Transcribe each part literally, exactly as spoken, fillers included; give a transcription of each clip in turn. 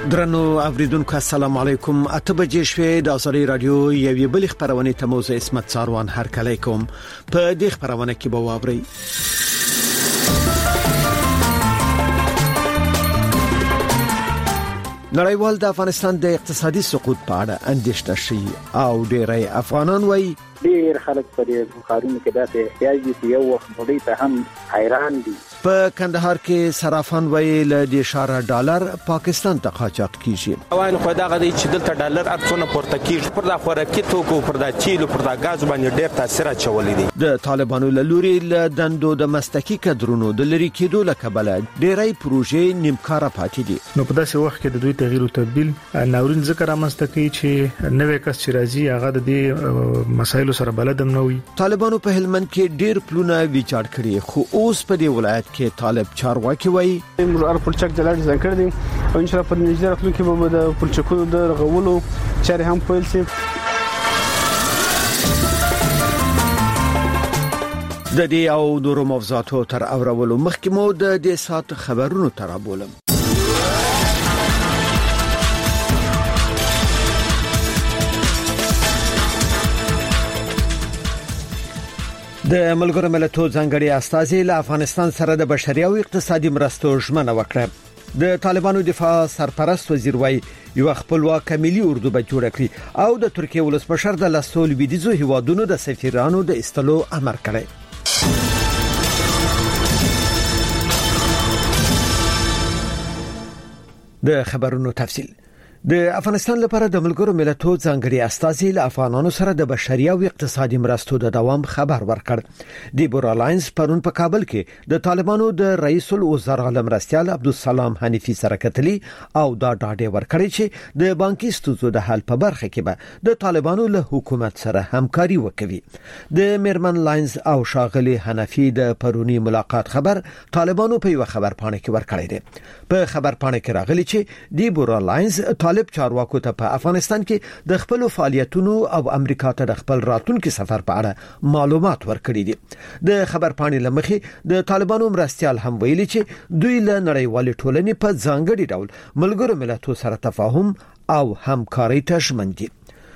درنو اوریدونکو السلام علیکم. اته بجې شوې د ازری رادیو یوې بل خبرونه ته موزه اسمت ساروان هر کله کوم په دې خبرونه کې به واوري. نړیوال د افغانستان د اقتصادي سقوط په اړه اندېښنه شي او ډېری افغانان وایي ډېر خلک په دې کارونو کې داسې احتیاج دي یو وخت ډېر ته هم حیران دي. په کندهار کې صرافان وایي له د اشاره ډالر پاکستان ته قاچاق کیږي. اوان خو دا غدي چې دلته ډالر ارڅونه پورته کیږي پر د خوراکي توکو پر د چیلو پر د غاز باندې ډېر تاثیر اچولې دي. د طالبانو له لوري له دندو د مستقي کډرونو د لری کېدو لکبله ډېرای پروژې نیمکاره پاتې دي. نو په داسې وخت کې د دوی تغییر او تبديل ناورین ذکر امسته کوي چې نوې کس چې راځي هغه د دې مسایلو سره بلدم نه وي. طالبانو په هلمند کې ډېر پلونه ویجاړ کړي خو اوس په دې ولایت کې طالب چارواکي وایي موږ ار پلچک د لاندې ځان کړی دي او ان شاء الله په نږدې راتلونکي کې به د پلچکونو د غولو چارې هم پیل شي. د دې او نورو موضوعاتو تر اورولو مخکې مو د دې سات خبرونو تر بولم. د ملګرو ملتونو ځانګړي استازي له افغانستان سره د بشري او اقتصادي مرستو ژمنه وکړه. د طالبانو دفاع سرپرست وزیر وایي یو خپلواک ملي اردو به جوړ کړي او د ترکیه ولسمشر د لاسول ویدیزو هیوادونو د سفیرانو د استلو امر کړی. د خبرونو تفصیل. د افغانستان لپاره د ملګرو ملتونو ځانګړي استازي له افغانانو سره د بشري او اقتصادي مرستو د دوام خبر ورکړ. دیبورا لاینز پرون په کابل کې د طالبانو د رئیس الوزرا مرستیال عبدالسلام حنیفي سره کتلي او دا ډاډه ورکړی چې د بانکي ستونزو د حل په برخه کې به د طالبانو له حکومت سره همکاري وکوي. د میرمن لاینز او شاغلي حنیفي د پرونی ملاقات خبر طالبانو په یو خبر پاڼه کې ورکړی دی. په خبر پاڼه کې راغلی چې دیبورا لاینز طالب چارواکو ته په افغانستان کې د خپل فعالیتونو او امریکا ته د خپل راتلونکي سفر په اړه معلومات ورکړي دي. د خبر پاڼې لمخې د طالبانو مرستيال هم ویلي چې دوی له نړیوال ټولنې په ځانګړي ډول ملګرو ملتونو سره تفاهم او همکاري ته ژمن دي.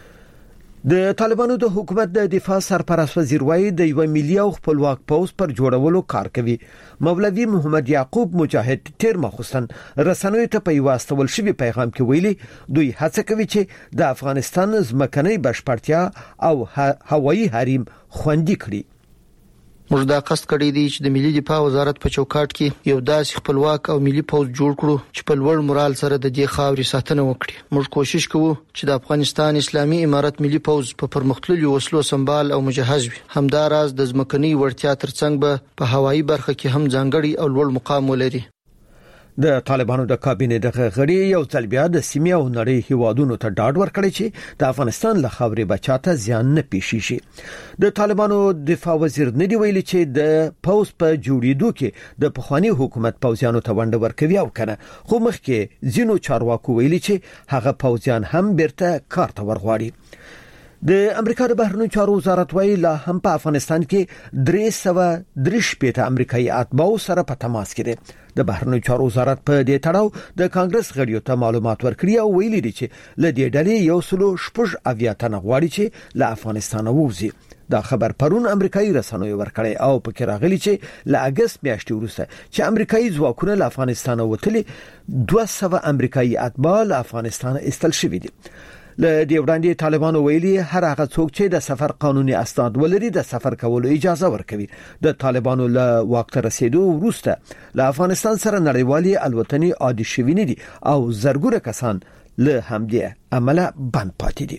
د طالبانو د حکومت د دفاع سرپرست وزیر وایي د یو ملي او خپلواک پوز پر جوړولو کار کوي. مولوی محمد یعقوب مجاهد تیر مخصوصن رسنوي ته په واستول شوی پیغام کې ویلي دوی هڅه کوي چې د افغانستان ځمکني بشپړتیا او هوایي حریم خوندي کړي. موږ دا قصد کړی دی چې د ملي دفاع وزارت په چوکاټ کې یو داسې خپلواک او ملي پوز جوړ کړو چې په لوړ مورال سره د دې خاورې ساتنه وکړي. موږ کوشش کوو چې د افغانستان اسلامي امارت ملي پوز په پرمختللو وسلو سمبال او مجهز وي. همداراز د ځمکني وړتیا ترڅنګ به په هوایي برخه کې هم ځانګړي او لوړ مقام ولري. د طالبانو د کابینې د غړي یو ځل بیا د سیمې او نړۍ هیوادونو ته ډاډ ورکړی چې د افغانستان له خاورې بچاته زیان نه پیښ شي. د طالبانو دفاع وزیر ندی ویلي چې د پوز په جوړېدو کې د پخوانی حکومت پوځیانو ته ونډه ورکوي او کنه خو مخکې ځینو چارواکو ویلي چې هغه پوځیان هم بیرته کار ته ورغواړي. د امریکا د بهرنیو چارو وزارت وایي لا هم په افغانستان کې درې سوه درې شپېته امریکایي اتباع سره په تماس کې دي. د بهرنیو چارو وزارت په دې تړاو د کانګرس غړیو ته معلومات ورکړي او ویلي دي چې له دې ډلې یو سلو شپږ اویا تنه غواړي چې له افغانستان ووځي. دا خبر پرون امریکایي رسنیو ورکړی او پکې راغلی چې له اگست میاشتې وروسته چې امریکایي ځواکونه له افغانستان وتلي دوه سوه امریکایي اتباع له افغانستان استل شوي دي. له دې وړاندې طالبانو ویلي هر هغه څوک چې د سفر قانوني اسناد ولري د سفر کولو اجازه ورکوي. د طالبانو له وخت رسیدو وروسته له افغانستان سره نړیوالي الوتنې عادي شوي نه دي او زرګونه کسان له همدې عمله بند پاتې دي.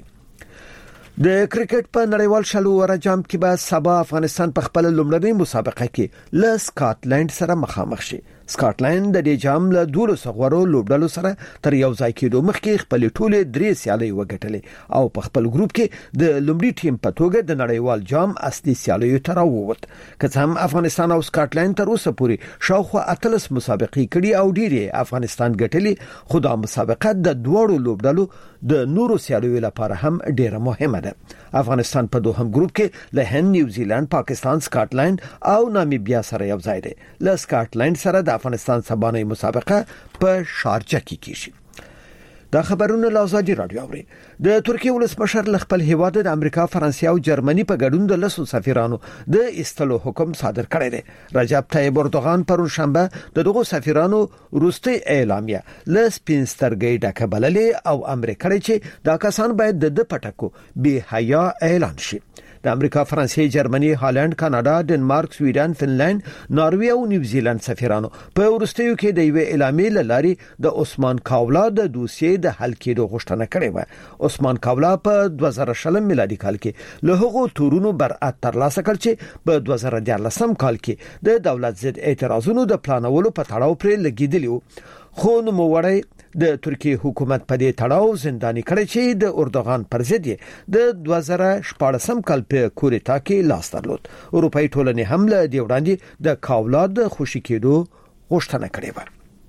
د کرکټ په نړیوال شلو ورجام کې به سبا افغانستان په خپل لومړنۍ مسابقه کې له سکاټلند سره مخامخ شي. سکاټلند د دې جام له دوه سغورو لوبډلو سره تر یو ځای کېدو مخکې خپل ټوله درې سیالۍ وګټلې او په خپل ګروپ کې د لومړي ټیم په توګه د نړیوال جام اصلي سیالیو ته راووت. که څه هم افغانستان او سکاټلند تر اوسه پورې شاوخوا اتلس مسابقې کړي او ډېرې افغانستان ګټلې، خو دا مسابقه د دوړو لوبډلو د نورو سیالیو لپاره هم ډېره مهمه ده. افغانستان په دوهم ګروپ کې له هند، نیوزیلند، پاکستان، سکاټلند او نامیبیا سره یو ځای دی. له سکاټلند سره د افغانستان سبانه مسابقه په شارجه کې کیږي. دا خبرونه له ازادي رادیو اوري. د ترکیه ولسمشر ل خپل هیواد د امریکا، فرانسې او جرمني په ګډون د لسو سفیرانو د استلو حکم صادر کړی دی. رجب طیب اردوغان پرون شنبه د دغو سفیرانو وروستي اعلامیه ل سپینسترګي ډکه بللې او امر کړی چې دا کسان باید د پټکو به حیا اعلان شي. د امریکا، فرانسې، جرمني، هالند، کاناډا، ډنمارک، سویډن، فنلند، ناروې او نیوزیلند سفیرانو په وروستیو کې د یو اعلامیې لاري د عثمان کاولا د دوسیې د حل کېدو غوښتنه کړې و. عثمان کاولا په دوه زره شلم میلادي کال کې له هغو تورونو برأت ترلاسه کړ چې په دوه زره دیارلسم کال کې د دولت ضد اعتراضونو د پلانولو په تړاو پرې لګیدلی و. خو نو وړي د ترکیه حکومت په دې تړاو زنداني کړی چې د اردوغان پر ضد د دوه زره شپږم کال په کورتا کې لاس درلود. اروپאי ټولنې هم له دې وړاندې د کاولا د خوشي کېدو غوښتنه کړې و.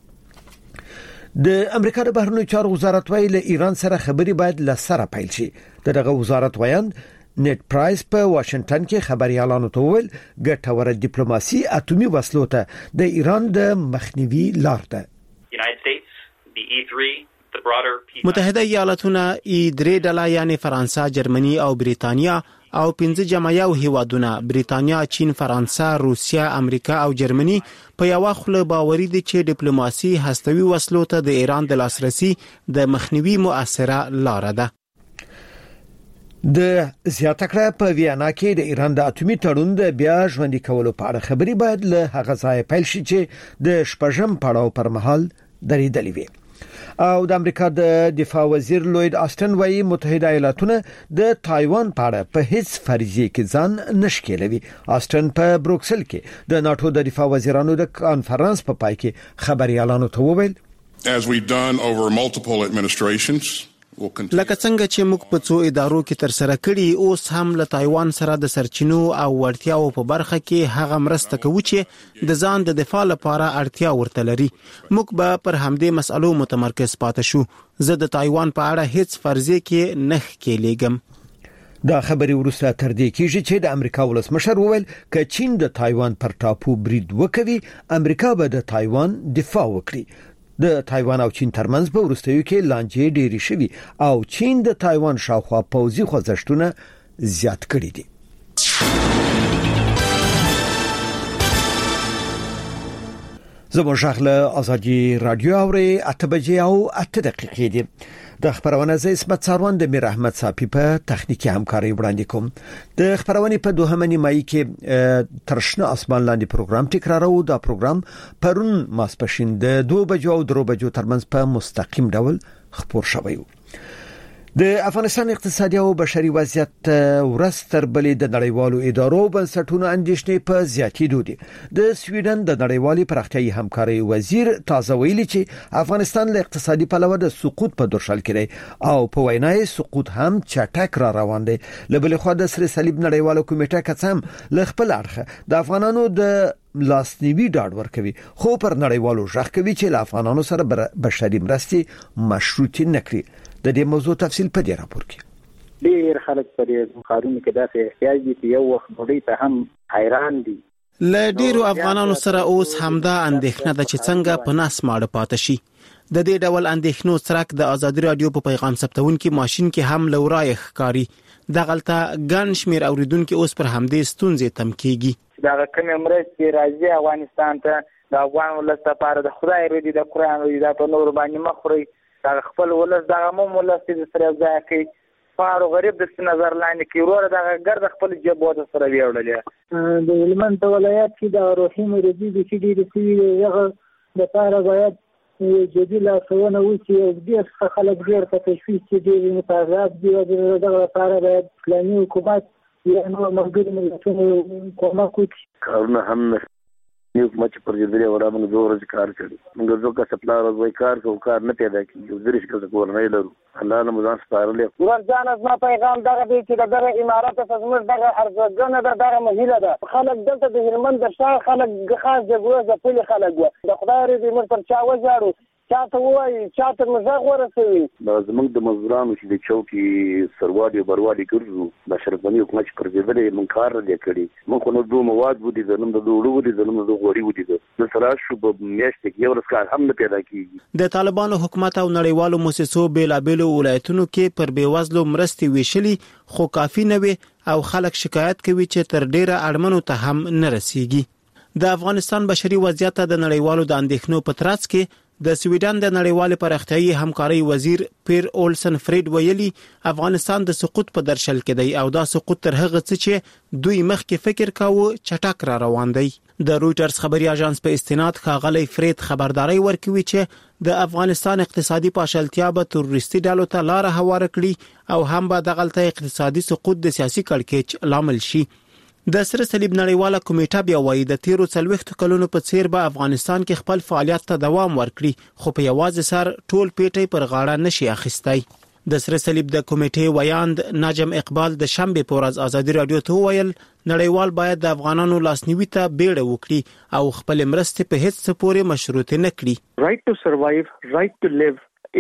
د امریکا د بهرنیو چارو وزارت وایي له ایران سره خبري باید له سره پیل شي. دغه وزارت وایند نیټ پرایس په واشنگټن کې خبريالانو ته وویل ګټوره ډیپلوماسي اتومي وسلو ته د ایران د مخنیوي لار ده. متحده ایالاتونه ای درې ډله یعنی فرانسه، جرمني او بریتانیا او پنځه جمعیو هیوادونه بریتانیا، چین، فرانسه، روسیا، امریکا او جرمني په یو خله باوري دي چې ډیپلوماسي هستوي وسلو ته د ایران د لاسرسي د مخنیوي مؤثره لار ده. د زیاته کړه په ویانا کې د ایران د اتومي تړون د بیا ژوندۍ کولو په اړه خبري باید له هغه ځای پیل شي چې د شپږم پړاو پر مهال درېدلې وي. او د امریکا د دفاع وزیر لوید آستن وایي متحده ایالاتونه د تایوان په اړه په هیڅ فرضیه کې ځان نشکلوي. آستن په بروکسل کې د ناتو د دفاع وزیرانو د کانفرنس په پای کې خبريالانو ته وویل As we've done over multiple administrations لکه څنګه چې موږ په څو ادارو کې تر سره کړي، اوس هم له تایوان سره د سرچینو او وړتیاو په برخه کې هغه مرسته کوي چې د ځان د دفاع لپاره اړتیا ورته لري. موږ به پر همدې مسألو متمرکز پاتې شو. زه د تایوان په اړه هیڅ فرضیه کې نه ښکېلېږم. دا خبري ورسته تر دې کېږي چې د امریکا ولسمشر وویل ک چین د تایوان پر ټاپو برید وکوي، امریکا به د تایوان دفاع وکړي. د تایوان او چین ترمنځ په وروستیو کې لانجې ډېری شوي او چین د تایوان شاوخوا پوځي خوځښتونه زیات کړي دي. زموږ شغله ازادي رادیو اوري اته بجې او اته دقیقې دي. د خبرونه زې اسمت سروان د میر احمد صافي په تخنیکی همکاري وړاندې کوم. د خبرونه په دوهمه نیمایي کې ترشنه اسمان لاندې پروګرام تکرارو. دا پروګرام پرون ماسپښین د دوه بجو او درو بجو ترمنځ په مستقیم ډول خبر شوی و. د افغانستان اقتصادي او بشري وضعیت ورستر بلې د نړیوالو ادارو بنسټونو اندېښنې په زیاتېدو دي. د سویډن د نړیوالې پراختیايي همکاري وزیر تازه ویلي چې افغانستان له اقتصادي پلوه د سقوط په درشل کې دی او په وینای سقوط هم چټک را روان دی. لبل خو د سر صلیب نړیوالو کمیټه کڅم ل خپل اړخ د افغانانو د لاسنیوي ډاډ ورکوي، خو پر نړیوالو ژغ کوي چې له افغانانو سره بشري مرستې مشروطې نکړي. د دې موضوع تفصیل په دې راپور کې. ډېر خلک په دې قانون کې داسې احتیاج دي چې یو وخت ډوډۍ ته هم حیران دي. له ډیرو افغانانو سره اوس همدا اندېښنه ده چې څنګه په ناس ماړه پاتې شي. د دې ډول اندېښنو څرک د ازادي رادیو په پیغام ثبتونکو ماشين کې هم لورای ښکاری. د غلطه ګن شمیر اوریدونکو اوس پر همدې ستونزې تم کیږي. دا کوم مرستې راځي افغانستان ته د افغان ولس لپاره د خدای ردی د قران ردی د په نور باندې مخوري دا خپل ولس د عموم ولس د سره ځای کوي. فارو غریب د نظر لاندې کې ورور د ګرد خپل جبو د سره ویوړل. د هلمند ولایت کې د روحي ردی د چې ډېر سوي هغه د پاره باید جدي لاسونه وشي او د خلک ډېر په تشویش کې ډېر متعرض دي او دغه لپاره باید اسلامي حکومت یا نور ملګري ملتونو کومک وکړي. کارونه هم یو مچ پر دې وړه موږ زور کار کړی. موږ زو کا سپلار او کار کو کار نه پیدا کیږي. درش کله کول نه لرو. الله نه مزان سپارلې. ورځان از ما پیغام دغه دی چې دغه امارات فزمر دغه ارزګنه دغه مهیله ده. خلک دلته د هلمند د شاه خلک خاص جګړه د خپل خلک و. د خدای دې موږ پر چا وځاړو چاته وایي چاته مزاق ورسوي. دا زموږ د مزدورانو چې د چوکي سروالي او بروالي ګرځو د اشرف غني حکومت پر ځبلې من کار لري کړی مونږ نو دوه مواد ودی زلم د دوړو ودی زلم د غوړي ودی د سره شو په میاشت کې یو ورځ کار هم نه پیدا کیږي. د طالبانو حکومت او نړیوالو مؤسسو بیلابېلو ولایتونو کې پر بیوزلو مرستې ویشلي خو کافي نه وي او خلک شکایت کوي چې تر ډیره اړمنو ته هم نه رسیږي. د افغانستان بشري وضعیت د نړیوالو د اندېښنو په ترڅ کې د سویډن د نړیوال پراختیايي همکاري وزیر پیر اولسن فریډ ویلي افغانستان د سقوط په درشل کې دی او دا سقوط تر هغه څه چې دوی مخکې فکر کاوه چټک را روان دی. د رويټرز خبري اژانس په استناد ښاغلی فریډ خبرداري ورکوي چې د افغانستان اقتصادي پاشلتیا به تروریستي ډلو ته لار هواره کړي او هم به دغلطه اقتصادي سقوط د سیاسي کړکېچ لامل شي. د سره صلیب نړیواله کمیټه بیا وایي د تیرو څلوېښت کلونو په څیر به افغانستان کې خپل فعالیت ته دوام ورکړي خو په یوازې سر ټول پیټي پر غاړه نشي اخیستای. د سره صلیب د کمیټې ویاند نجم اقبال د شنبه په ورځ ازادي رادیو ته ویل نړیوال باید د افغانانو لاسنیوي ته بیړه وکړي او خپل مرستې په هیڅ څه پورې مشروط نه کړي. right to survive, right to live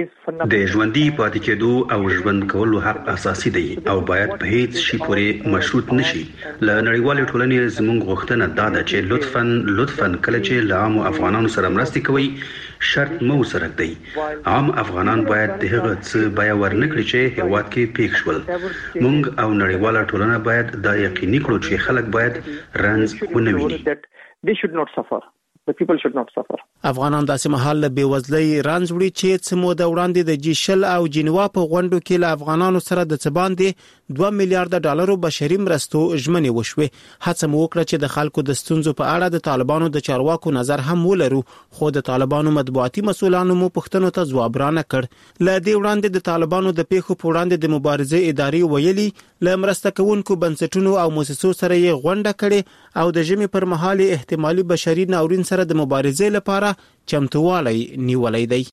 د ژوندۍ پاتې کېدو او ژوند کولو حق اساسي دی او باید په هیڅ شي پورې مشروط نشي. له نړیوالې ټولنې زموږ غوښتنه دا ده چې لطفاً لطفاً کله چې له عامو افغانانو سره مرستې کوي شرط مو سره دی. عام افغانان باید د هغه څه بیا ورنکړي چې هیواد کې پیښ شول. موږ او نړیواله ټولنه باید دا یقیني کړو چې خلک باید رنځ ونه ویني. They should not suffer. The people should not suffer. افغانان داسې مهال له بیوزلۍ رنځ وړي چې څه موده وړاندې د جی شل او جنیوا په غونډو کې له افغانانو سره د څه باندې دوه میلیارډ ډالرو بشري مرستو ژمنې وشوې. هڅه مو وکړه چې د خلکو د ستونزو په اړه د طالبانو د چارواکو نظر هم ولرو خو د طالبانو مطبوعاتي مسؤلانو مو پوښتنو ته ځواب را نه کړ. له دې وړاندې د طالبانو د پیښو په وړاندې د مبارزې ادارې ویلي له مرسته کوونکو بنسټونو او مؤسسو سره یې غونډه کړې او د ژمي پر مهال احتمالي بشري ناورین سره د مبارزې لپاره چمتووالی نیولای دی.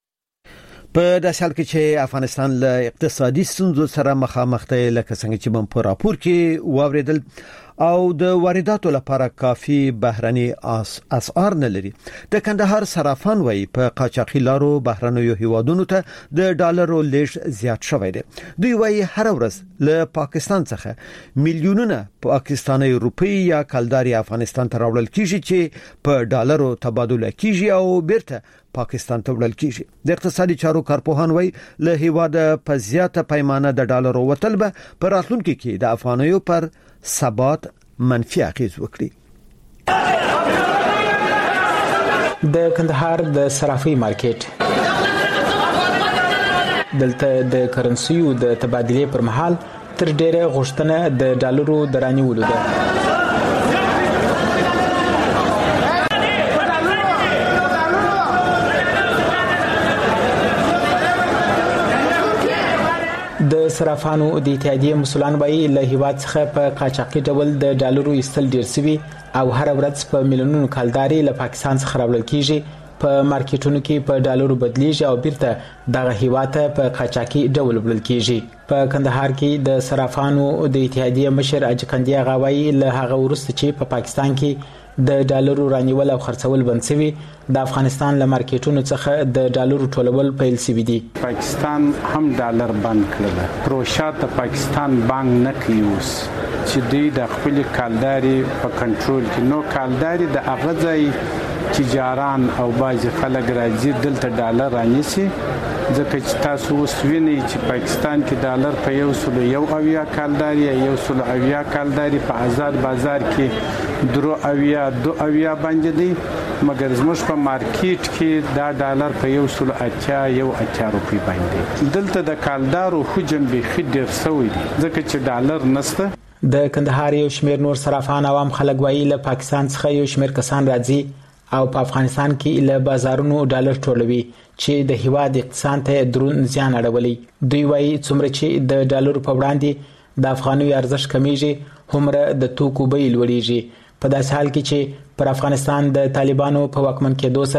په داسې حال کې چې افغانستان له اقتصادي ستونزو سره مخامخ دی لکه څنګه چې من په راپور کې واوریدل او د وارداتو لپاره کافي بهرني اسعار نه لري. د کندهار صرافان وایي په قاچاقي لارو بهرنیو هیوادونو ته د ډالرو لیږد زیات شوی دی. دوی وایي هر ورځ له پاکستان څخه میلیونونه پاکستاني روپی یا کلداري افغانستان ته راوړل کیږي چې په ډالرو تبادله کیږي او بیرته پاکستان ته وړل کیږي. د اقتصادي چارو کارپوهان وایي له هیواد په زیاته پیمانه د ډالرو وتل به په راتلونکي کې د افغانیو پر ثبات منفي اغیز وکړي. د کندهار د صرافي مارکیټ دلته د کرنسیو د تبادلې پر مهال تر ډیره غوښتنه د ډالرو د رانیولو ده. د صرافانو د اتحادیې مسولان وایي له هیواد څخه په قاچاقي ډول د ډالرو ایستل ډیر سوي او هر ورځ په میلیونونو کلداري له پاکستان څخه راوړل کیږي. په مارکیټونو کې په ډالرو بدلیږي او بیرته دغه هیواد ته په قاچاقي ډول وړل کیږي. په کندهار کې د صرافانو د اتحادیې مشر اجکندیا غوایی له هغه وروسته چې په پاکستان کې د ډالرو رانیول او خرڅول بند شوی د افغانستان له مارکیټونو څخه د ډالرو ټولول پیل شوی دي. پاکستان هم ډالر بند کړل. پروژه د پاکستان بانک نه کوي اوس چې دوی د خپل کالداري په کنټرول کې نو کالداري د اغځای تجاران او باز خلک راځي دلته ډالر رانیسي ځکه چې تاسو وسوینئ چې پاکستان کې ډالر په یو سلو یو اویا کالداري یو سلو اویا کالداري په آزاد بازار کې درو اویا دو اویا باندې دی مګر زموږ په مارکیټ کې دا ډالر په یو سلو اچا یو اچا روپی باندې دلته د کالدارو حجم به خډیر سوی دی ځکه چې ډالر نسته. د کندهار یو شمیر نور صرافان عوام خلک وایي له پاکستان څخه یو شمیر کسان راځي او په افغانستان کې له بازارونو ډالر ټولوي چې د هیواد اقتصاد ته درون زیان اړولي. دوی وایي څومره چې د ډالرو په وړاندې د افغاني ارزښت کمیږي همره د توکو بیې لوړیږي. په داسې حال کې چې پر افغانستان د طالبانو په واکمن کېدو سره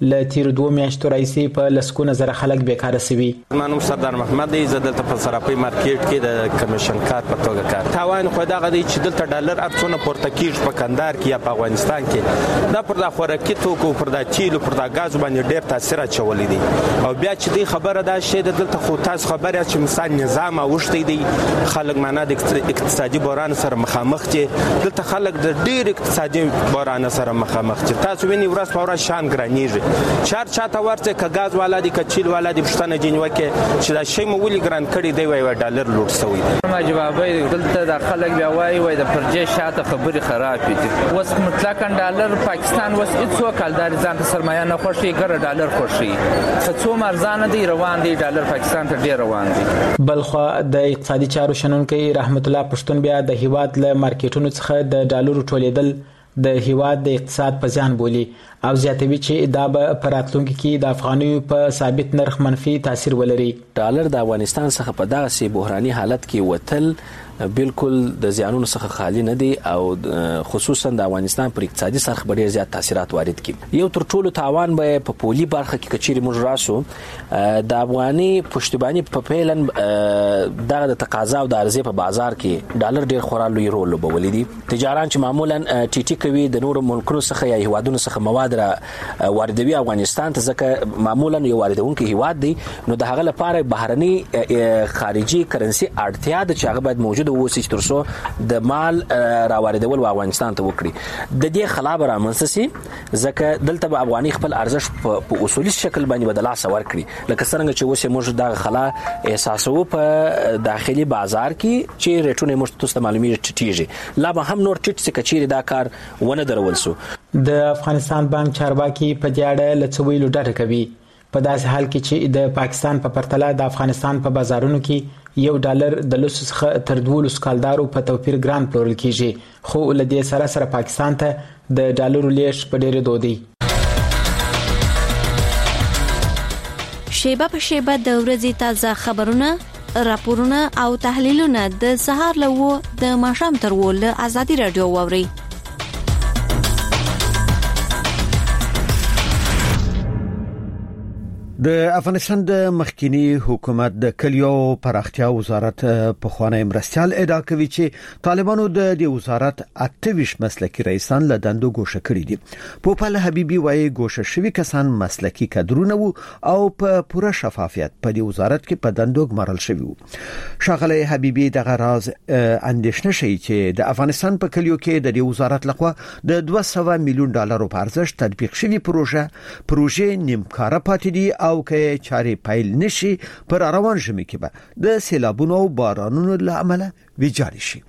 ل تیر دوه میاشتو راځي په لسکونه زره خلک بیکاره سوي. منو سردار محمد دی زدلته په صرافي مارکیټ کې د کمیشن کار په توګه کار تاوان خو دا غدي چې دلته ډالر ارڅونه پورته کیږي په کندهار کې یا په افغانستان کې دا پر د خوراکي توکو پر د چیلو پر د غاز باندې ډېر تاثیر اچولې دي او بیا چې دی خبره دا شی دلته خو تاسو خبره چې مثال نظام اوښتي دي خلک معنا د اقتصادي بحران سره مخامخ چې دلته خلک د ډېر اقتصادي بحران سره مخامخ چې تاسو ویني ورځ په ورځ شان ګرانیږي چار چاته ورته ک غاز والا دي ک چیل والا دي پښتنه جنوکه چې دا شی مو ولي ګران کړی دی وای ډالر لوټ شوی دی. ما جوابای دلته د خلک بیا وای وای د پرجې شاته خبري خراب دي وس مطلقاً ډالر پاکستان وس هیڅ کالدار ځان ته سرمایه نه خوشي ګر ډالر خوشي څو مرزانه دی روان دي ډالر پاکستان ته ډیر روان دي. بلخو د اقتصادي چارو شنونکي رحمت الله پښتون بیا د هیواد له مارکیټونو څخه د ډالرو ټولیدل د هیواد د اقتصاد په ځان بولی او زیاتوي چې دا به پراتلونکو کې د افغانیو په ثابت نرخ منفي تاثیر ولري. ډالر د افغانستان څخه په دغه سي بحراني حالت کې وتل بالکل د زیانونو څخه خالی نه دي او خصوصا د افغانستان پر اقتصادي سرخ ډیر زیات تاثیرات وارد کړي. یو تر ټولو تاوان به په پولي برخه کې کچيري موږ راسو د افغاني پښتباني په پیلن دغه د تقاضا او د عرضې په بازار کې ډالر ډیر خورا لوی رول لوبولی دي. تجاران چې معمولا ټي ټي کوي د نورو ملکونو څخه یا هیوادونو څخه مواد را واردوي افغانستان ته ځکه معمولا یو واردونکو هیواد دی نو د هغه لپاره بهرني خارجي کرنسي اړتیا د چې هغه باید موجود وسی تر څو د مال راواردول و افغانستان ته وکړي د دې خلاف رامنسسي ځکه دلته به افغاني خپل ارزښت په اصولي شکل باندې بدلا سور کړي لکه څنګه چې وسه موږ د خلا احساسو په داخلي بازار کې چې ریټونه موږ تاسو ته معلومیږي ټیټیږي لا به هم نور ټیټ څه کچيري دا کار ونه درول سو. د افغانستان بانک چارواکي په دې اړه لڅوي لوډه کوي په داسې حال کې چې د پاکستان په پرتله د افغانستان په بازارونو کې یو ډالر د لوس څخه تر دولس کالدارو په توپیر ګران پلورل کیږي خو لدې سره سره پاکستان ته د ډالرو لیش په ډېر دودي. شیبه په شیبه د ورځې تازه خبرونه راپورونه او تحلیلونه د سهار له و د ماښام تر و له ازادي رادیو ووري. د افغانستان د مخکینی حکومت د کلیو پراختیا وزارت په خوانی مرستيال ادعا کوي چې طالبانو د دې وزارت اټويش مسلکی رئیسان له دندو ګوښه کړی دي. پوپل حبيبي وايي ګوښه شوی کسان مسلکی کادرونه وو او په پوره شفافیت په دې وزارت کې په دندو ګمارل شوی وو. شاغله حبيبي دغه راز اندیشنه شي چې د افغانستان په کلیو کې د دې وزارت لخوا د دوه سوه میلیون ډالرو په ارزښت تطبیق شوی پروژه پروژه نیمکاره پاتې دي او کې چاري پایل نشي پر روان ژمي کې به د سیلابونو او بارانونو له امله ویجاړ شي.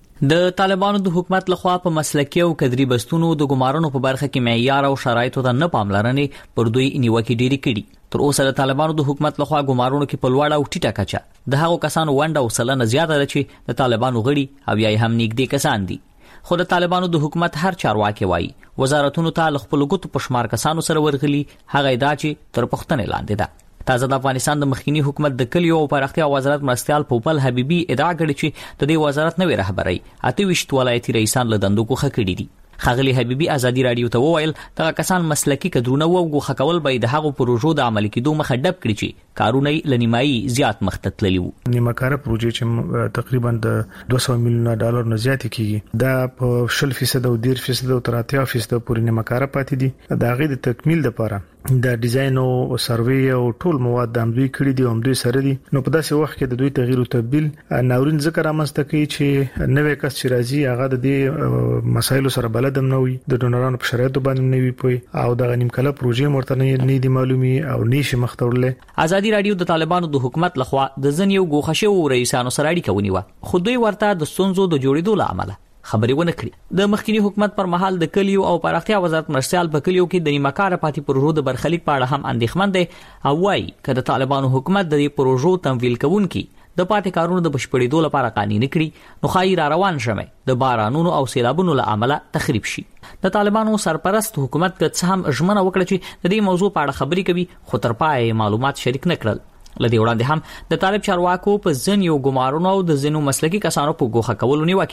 د طالبانو د حکومت لخوا په مسلکي او کدري بستونو د ګمارونو په برخه کې معیار او شرایطو ته نه پاملرنه پر دوی نیوکه ډیری کړي. تر اوسه د طالبانو د حکومت لخوا ګمارونو کې په لوړ او ټیټه کچه د هغو کسانو ونډه او سلنه زیاته ده چې د طالبانو غړي او یا هم نږدې کسان دي. خو د طالبانو د حکومت هر چارواکي وایي وزارتونو ته خپل ګوتو په شمار کسانو سره ورغلي هغه ادعا چې تر پښتنې لاندې ده. تازه د افغانستان د مخکینی حکومت د کلیو او پراختیا وزارت مرستيال پوپل حبيبي ادعا کړې چې د دې وزارت نوې رهبري اته ویشت ولایتي رئیسان له دندو کوخه کړي دي. خغلی حبيبي ازادي رادیو ته وویل دا کسان مسلکی کډرونه وو غو خکول به د هغو پروژو د عمل کېدو مخه ډب کړي چې کارونه لنیمایي زیات مختتللی وو. نیمه کاره پروژې چې تقریبا د دوه سوه میلیون ډالر نه زیات کیږي دا په شل فیصد او ډیر فیصد او تر اتیا فیصد پورې نیمه کاره پاتې دي. دا غي د تکمیل لپاره د ډیزاین او سروې او ټول مواد د امدوی کړي دي او امدوی سره دي. نو په داسې وخت کې د دوی تغییر او تبديل ناورین ذکر امسته کوي چې نوې کس چې راځي هغه د دې مسایلو سره بلدم نه وي د ډونرانو په شرایطو باندې نه وي پوي او د نیم کله پروژې مرته نه دي معلومي او نشي مختورله. ازادي رادیو د طالبانو د حکومت لخوا د ځنیو غوښشو رئیسانو سره اړیکه ونیوه خو دوی ورته د سونزو د جوړېدو لامل خبري ونه کړې. د مخکینی حکومت پر مهال د کلیو او پراختیا وزارت مرستيال په کلیو کې د نیمکاره پاتې پروژو د برخلیک په اړه هم اندېښمن دي او وايي چې د طالبانو حکومت د دې پروژو تمویل کوونکي د پاتې کارونو د بشپړېدو لپاره قانوني کړي نو خای را روان شمه د بارانونو او سیلابونو له امله تخریب شي. د طالبانو سرپرست حکومت که څه هم ژمنه وکړه چې د دې موضوع په اړه خبري کوي خو تر پای معلومات شریک نه کړل. لدې وړاندې هم د طالب چارواکو په ځنیو ګمارونو او د ځینو مسلکي کسانو په ګوښه کولو نیوکه کوي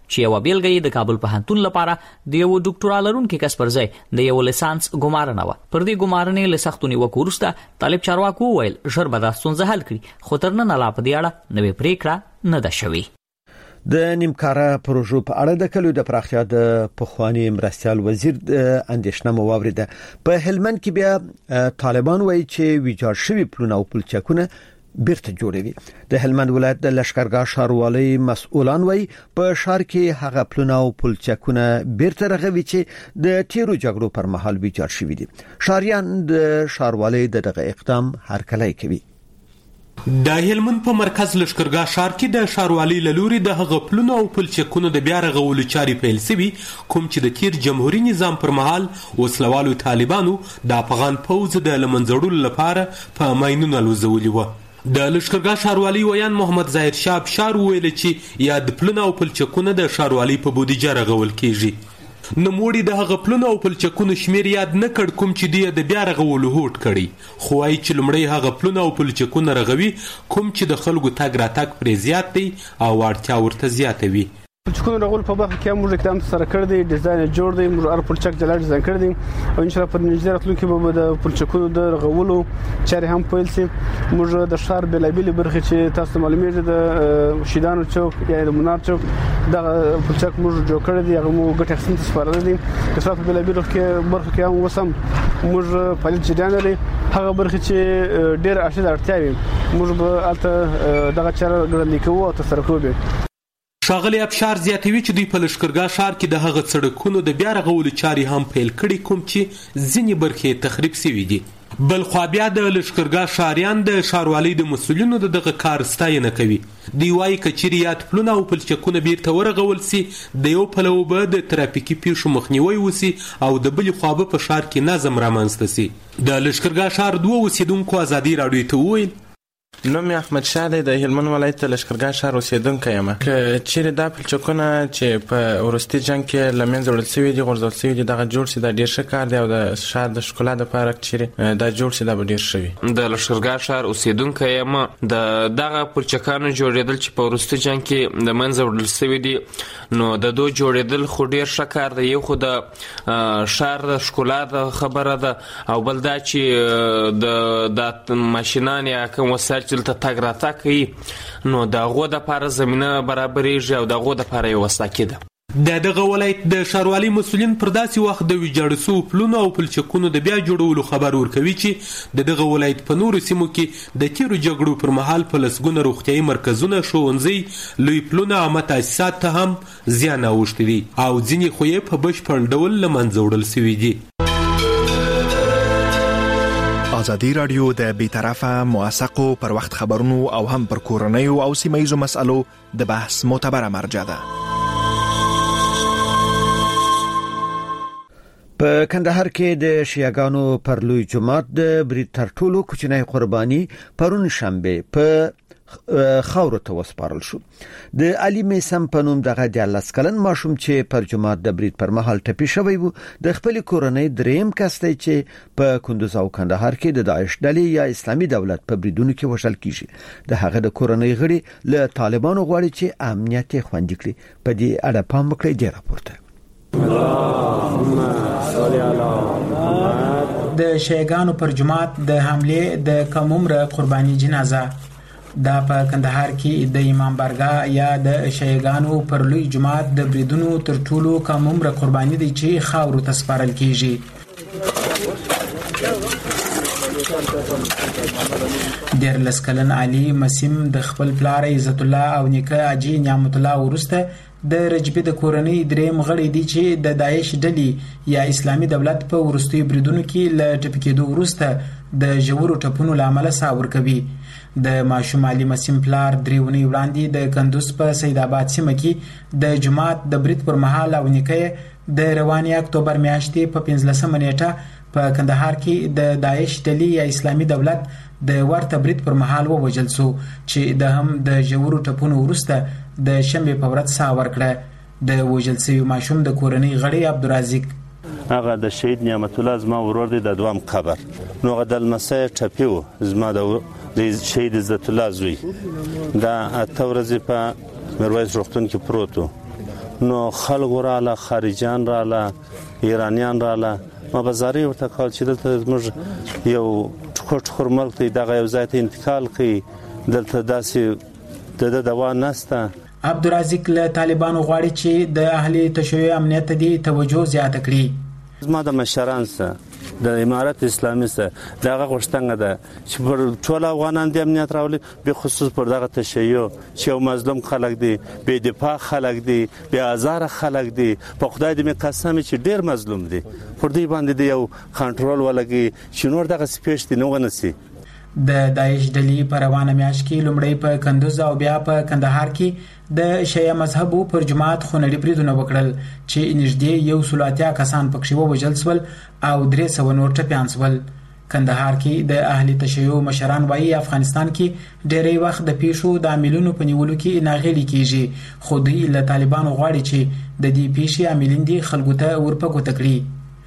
چې یو بیلګه د کابل پوهنتون لپاره د یو ډاکټورا لرونکي کس پر ځای د یو لیسانس ګمارنه و. پر دې ګمارنې له سختو نیوکو وروسته طالب چارواکو ویل ژر به دا ستونزه حل کړي، خو تر نن لا په دې اړه نوې پریکړه نه ده شوې. د نیمکاره پروژو په اړه د کلیو د پراختیا د پخوانی مرستيال وزیر اندیشنه مواورده. په هلمند کې بیا طالبان وایي چې ویجاړ شوی پلونه او پلچکونه بیرته جوړوي. د هلمند ولایت د لشکرګاه ښاروالۍ مسؤلان وایي په ښار کې هغه پلونه او پلچکونه بیرته رغوي چې د تیرو جګړو پر مهال ویجاړ شوی دي. ښاریان د ښاروالۍ دغه اقدام هرکلی کوي. د هلمند په مرکز لشکرګاه ښار کې د ښاروالۍ له لوري د هغه پلونو او پلچکونو د بیا رغولو چارې پیل شوي کوم چې د تیر جمهوریت نظام پر مهال وسلوالو طالبانو د افغان پوځ د لمنځړولو لپاره په ماینونو لوزولي و. د لشکرګاه ښاروالۍ ویان محمد ظاهر شاه ابشار ویل چې یا د پلونو او پلچکونو د ښاروالۍ په بودیجه رغول کیږي. نوموړي د هغه پلونو او پلچکونو شمیر یاد نه کړ کوم چې دی د بیا رغولو هوډ کړي، خو وايي چې لومړی هغه پلونه او پلچکونه رغوي کوم چې د خلکو تګ راتګ پرې زیات دی او اړتیا ورته زیاته وي. پلچکونو رغول په برخه کې موږ اقدام سره کړی دی، ډیزاین جوړ دی، موږ هر پلچک جلا ډیزاین کړی دی او ان شاء الله په نږدې راتلونکي کې به د پلچکونو د رغولو چارې هم پیل شي. موږ د ښار بلابل برخه چې تاسو معلومیږي د شیدانو چوک یا د منار چوک دغه پلچک موږ جوړ کړی دی، هغه موږ ګټه اخیستل سپارل دي. د ښار په بلابل کې برخه کې هم وسم موږ فعالیت جوړ لري، هغه برخه چې ډېر اړتیا اړتیا وي موږ به البته دغه چاره ګړندۍ کوو او تر سره کوو. ښاغلی ابشار زیاتوي چې دوی په لشکرګاه ښار کې د هغه سړکونو د بیا رغولو چارې هم پیل کړي کوم چې ځینې برخې تخریب شوي دي. بل خو بیا د لشکرګاه ښاریان د ښاروالۍ د مسؤلینو د دغه کار ستاینه کوي. دوی وایي که چیرې یاد پلونه او پلچکونه بیرته ورغول سي د یو پلوه به د ترافیکي پیښو مخنیوی وسي او د بلې خوا به په ښار کې نظم رامنځته سي. د لشکرګاه ښار دوه اوسیدونکو ازادي راډیو ته وویل نوم احمد شاه دی، د هلمند ولایت د لشکرګاه ښار اوسیدونکی یم. که چیرې دا پلچکونه چې په وروستي جنګ کې له منځه وړل شوي دي غورځول شوي دي دغه جوړ شي دا ډېر ښه کار دی او د ښار د ښکلا دپاره چیرې دا جوړ شي دا به ډېر ښه وي. د لشکرګاه ښار اوسیدونکی یم. د دغه پلچکانو جوړېدل چې په وروستي جنګ کې د منځه وړل شوي دي نو د دوی جوړېدل خو ډېر ښه کار دی. یو خو د ښار د ښکلا د خبره ده او بل دا چې د ماشینان یا کوم وسایل چې دلته تګ راتګ کوي نو د هغو دپاره زمینه برابرېږي او د هغو دپاره یوه ساکي ده. د دغه ولایت د ښاروالۍ مسؤلین پر داسې وخت د ویجاړ شوو پلونو او پلچکونو د بیا جوړولو خبر ورکوي چې د دغه ولایت په نورو سیمو کې د تیرو جګړو پر مهال په لسګونه روغتیایي مرکزونه، ښوونځي، لوی پلونه عامه تاسیسات ته هم زیان اوښتی دي او ځینې خو یې په بشپړ ډول له منځه وړل شوي دي. ازادي راډیو د بیطرفه موثقو پر وخت خبرونو او هم پر کورنیو او سیمه‌ییزو مسألو د بحث معتبره مرجع ده. په کندهار کې د شیعاګانو پر لوی جماعت د برید تر ټولو کوچنی قرباني پرون شنبه په خاورو ته وسپارل شو. د علي میسم په نوم دغه د لسکلن ماشوم چې پر جماعت د برید پر مهال ټپي شوی وو د خپل کورنۍ دریم کس دی چې په کندوز او کندهار کې د داعش ډلې یا اسلامي دولت په بریدونو کې وژل کیږي. د هغه د کورنۍ غړي له طالبانو غواړي چې امنیت خوندي کړي. په دې اړه پام وکړئ د راپورته. د شیعاګانو پر جماعت د حمله د کم عمر قرباني جنازه دا په کندهار کې د امام بارګاه یا د شیعاګانو پر لوی جماعت د بریدونو تر ټولو کم عمر قرباني دی چې خاورو ته سپارل کیږي. ډېر لسکلن علي مسیم د خپل پلار عزت الله او نیکه اجي نعمت الله ورسته د رجبې د کورنۍ دریم غړي دي چې د داعش ډلې یا اسلامي دولت په ورستي بریدونو کې ل ټپي کېدو ورسته د ژورو ټپونو لامل ساور کوي. د ماشوم علي مسیم پلار دریونی وړاندې د کندوز په سید آباد سیمه کې د جماعت د برید پر مهال او نیکه د رواني اکتوبر میاشتې په پنځلسمه نیټه په کندهار کې د داعش ډلې یا اسلامي دولت د ورته برید پر مهال ووژل شو چې د هم د ژورو ټپونو ورسته د شنبه په ورځ سا ورکړه. د وژل شوی ماشوم د کورنۍ غړي عبدالرزاق هغه د شهید نعمت الله زما ورور دی د دوام قبر نو هغه د لمسه ټپیو زما د شهید عزت الله زوی دا اته ورځې په میرویس روغتون کې پروت و نو خلکو رااله خارجيان رااله ایرانیان رااله ما بازاري ورته کول چې دلته موږ یو ټکر ټکر ملک ته دغه یو ځای ته انتقال کړي دلته داسې د دوا نسته. عبدالرزاق له طالبانو غواړي چې د اهلي تشیع امنیت ته توجه زیاته کړي. زما د مشران سره د امارت اسلامي سره دغه غوښتنه ده چې پر ټول افغانان د امنیت راولي به خصوص پر دغه تشیع چې یو مظلوم خلک دي بے دفاع خلک دي بے آزار خلک دي په خدای دې می قسم چې ډیر مظلوم دي پر دې باندې دی یو کنټرول ولګي چې نور دغه سپیش دي نو ونسي. د داعش ډلې په روانه میاشت کې لومړی په کندوز او بیا په کندهار کې د شیعه مذهبو پر جماعت خونړي بریدونه وکړل چې نږدې یو سل اتیا کسان پکښې ووژل شول او درې سوه نور ټپیان شول. کندهار کې د اهلي تشیع مشران وایي افغانستان کې ډېری وخت د پیښو د عاملونو په نیولو کې ناغېړي کیږي، خو دوی له طالبانو غواړي چې د دې پیښې عاملین دي خلکو ته ورپه ګوته کړي.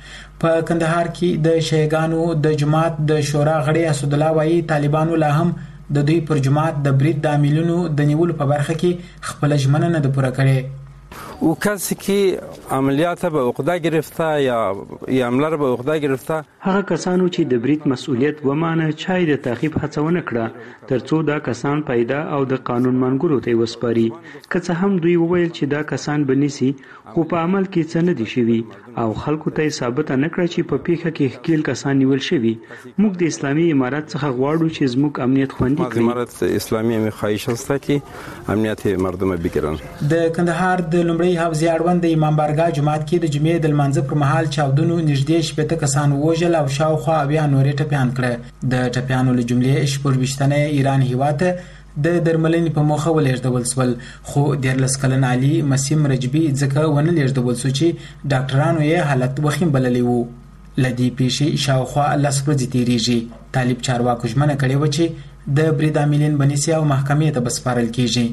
په کندهار کې د شیعاګانو د جماعت د شورا غړي اسدالله وایي طالبانو لا هم د دوی پر جماعت د برید د عاملونو د نیولو په برخه کې خپل ژمنه نه ده پوره کړې. او کسی که عملیات به عقده گرفته یا یا عمله را به عقده گرفته هغه کسانو چې د برید مسؤلیت ومانه چای د تعقیب هڅه ونه کړه ترڅو دا کسان پیدا او د قانون منګورو ته وسپاري. که څه هم دوی وویل چې دا کسان بنسي خو په عمل کې څه نه دي شوي او خلکو ته ثابت نه کړ چې په پیښه کې ښکیل کسان نیول شوي. موږ د اسلامي امارت څخه غواړو چې زموږ امنیت خوندي کړي. امارت اسلامی می خواهش است که امنیت مردم بگیرن. د کندهار د لومړی حوزې اړوند د امام بارګاه جماعت کې د جمعې د لمانځه پر مهال چاودنو نږدې شپېته کسان ووژل او شاوخوا اویا نورې ټپیان کړه. د ټپیانو له جملې شپږ ویشتنه ایران هیواد ته د درملنې په موخه ولېږدول شول، خو دیارلس کلن علي مسیم رجبي ځکه ونه لېږدول شو چې ډاکټرانو یې حالت وخیم بللی وو. له دې پیښې شاوخوا لس ورځې تېرېږي. طالب چارواکو ژمنه کړې وه چې د برید عاملین به نیسي او محکمې ته به سپارل کېږي.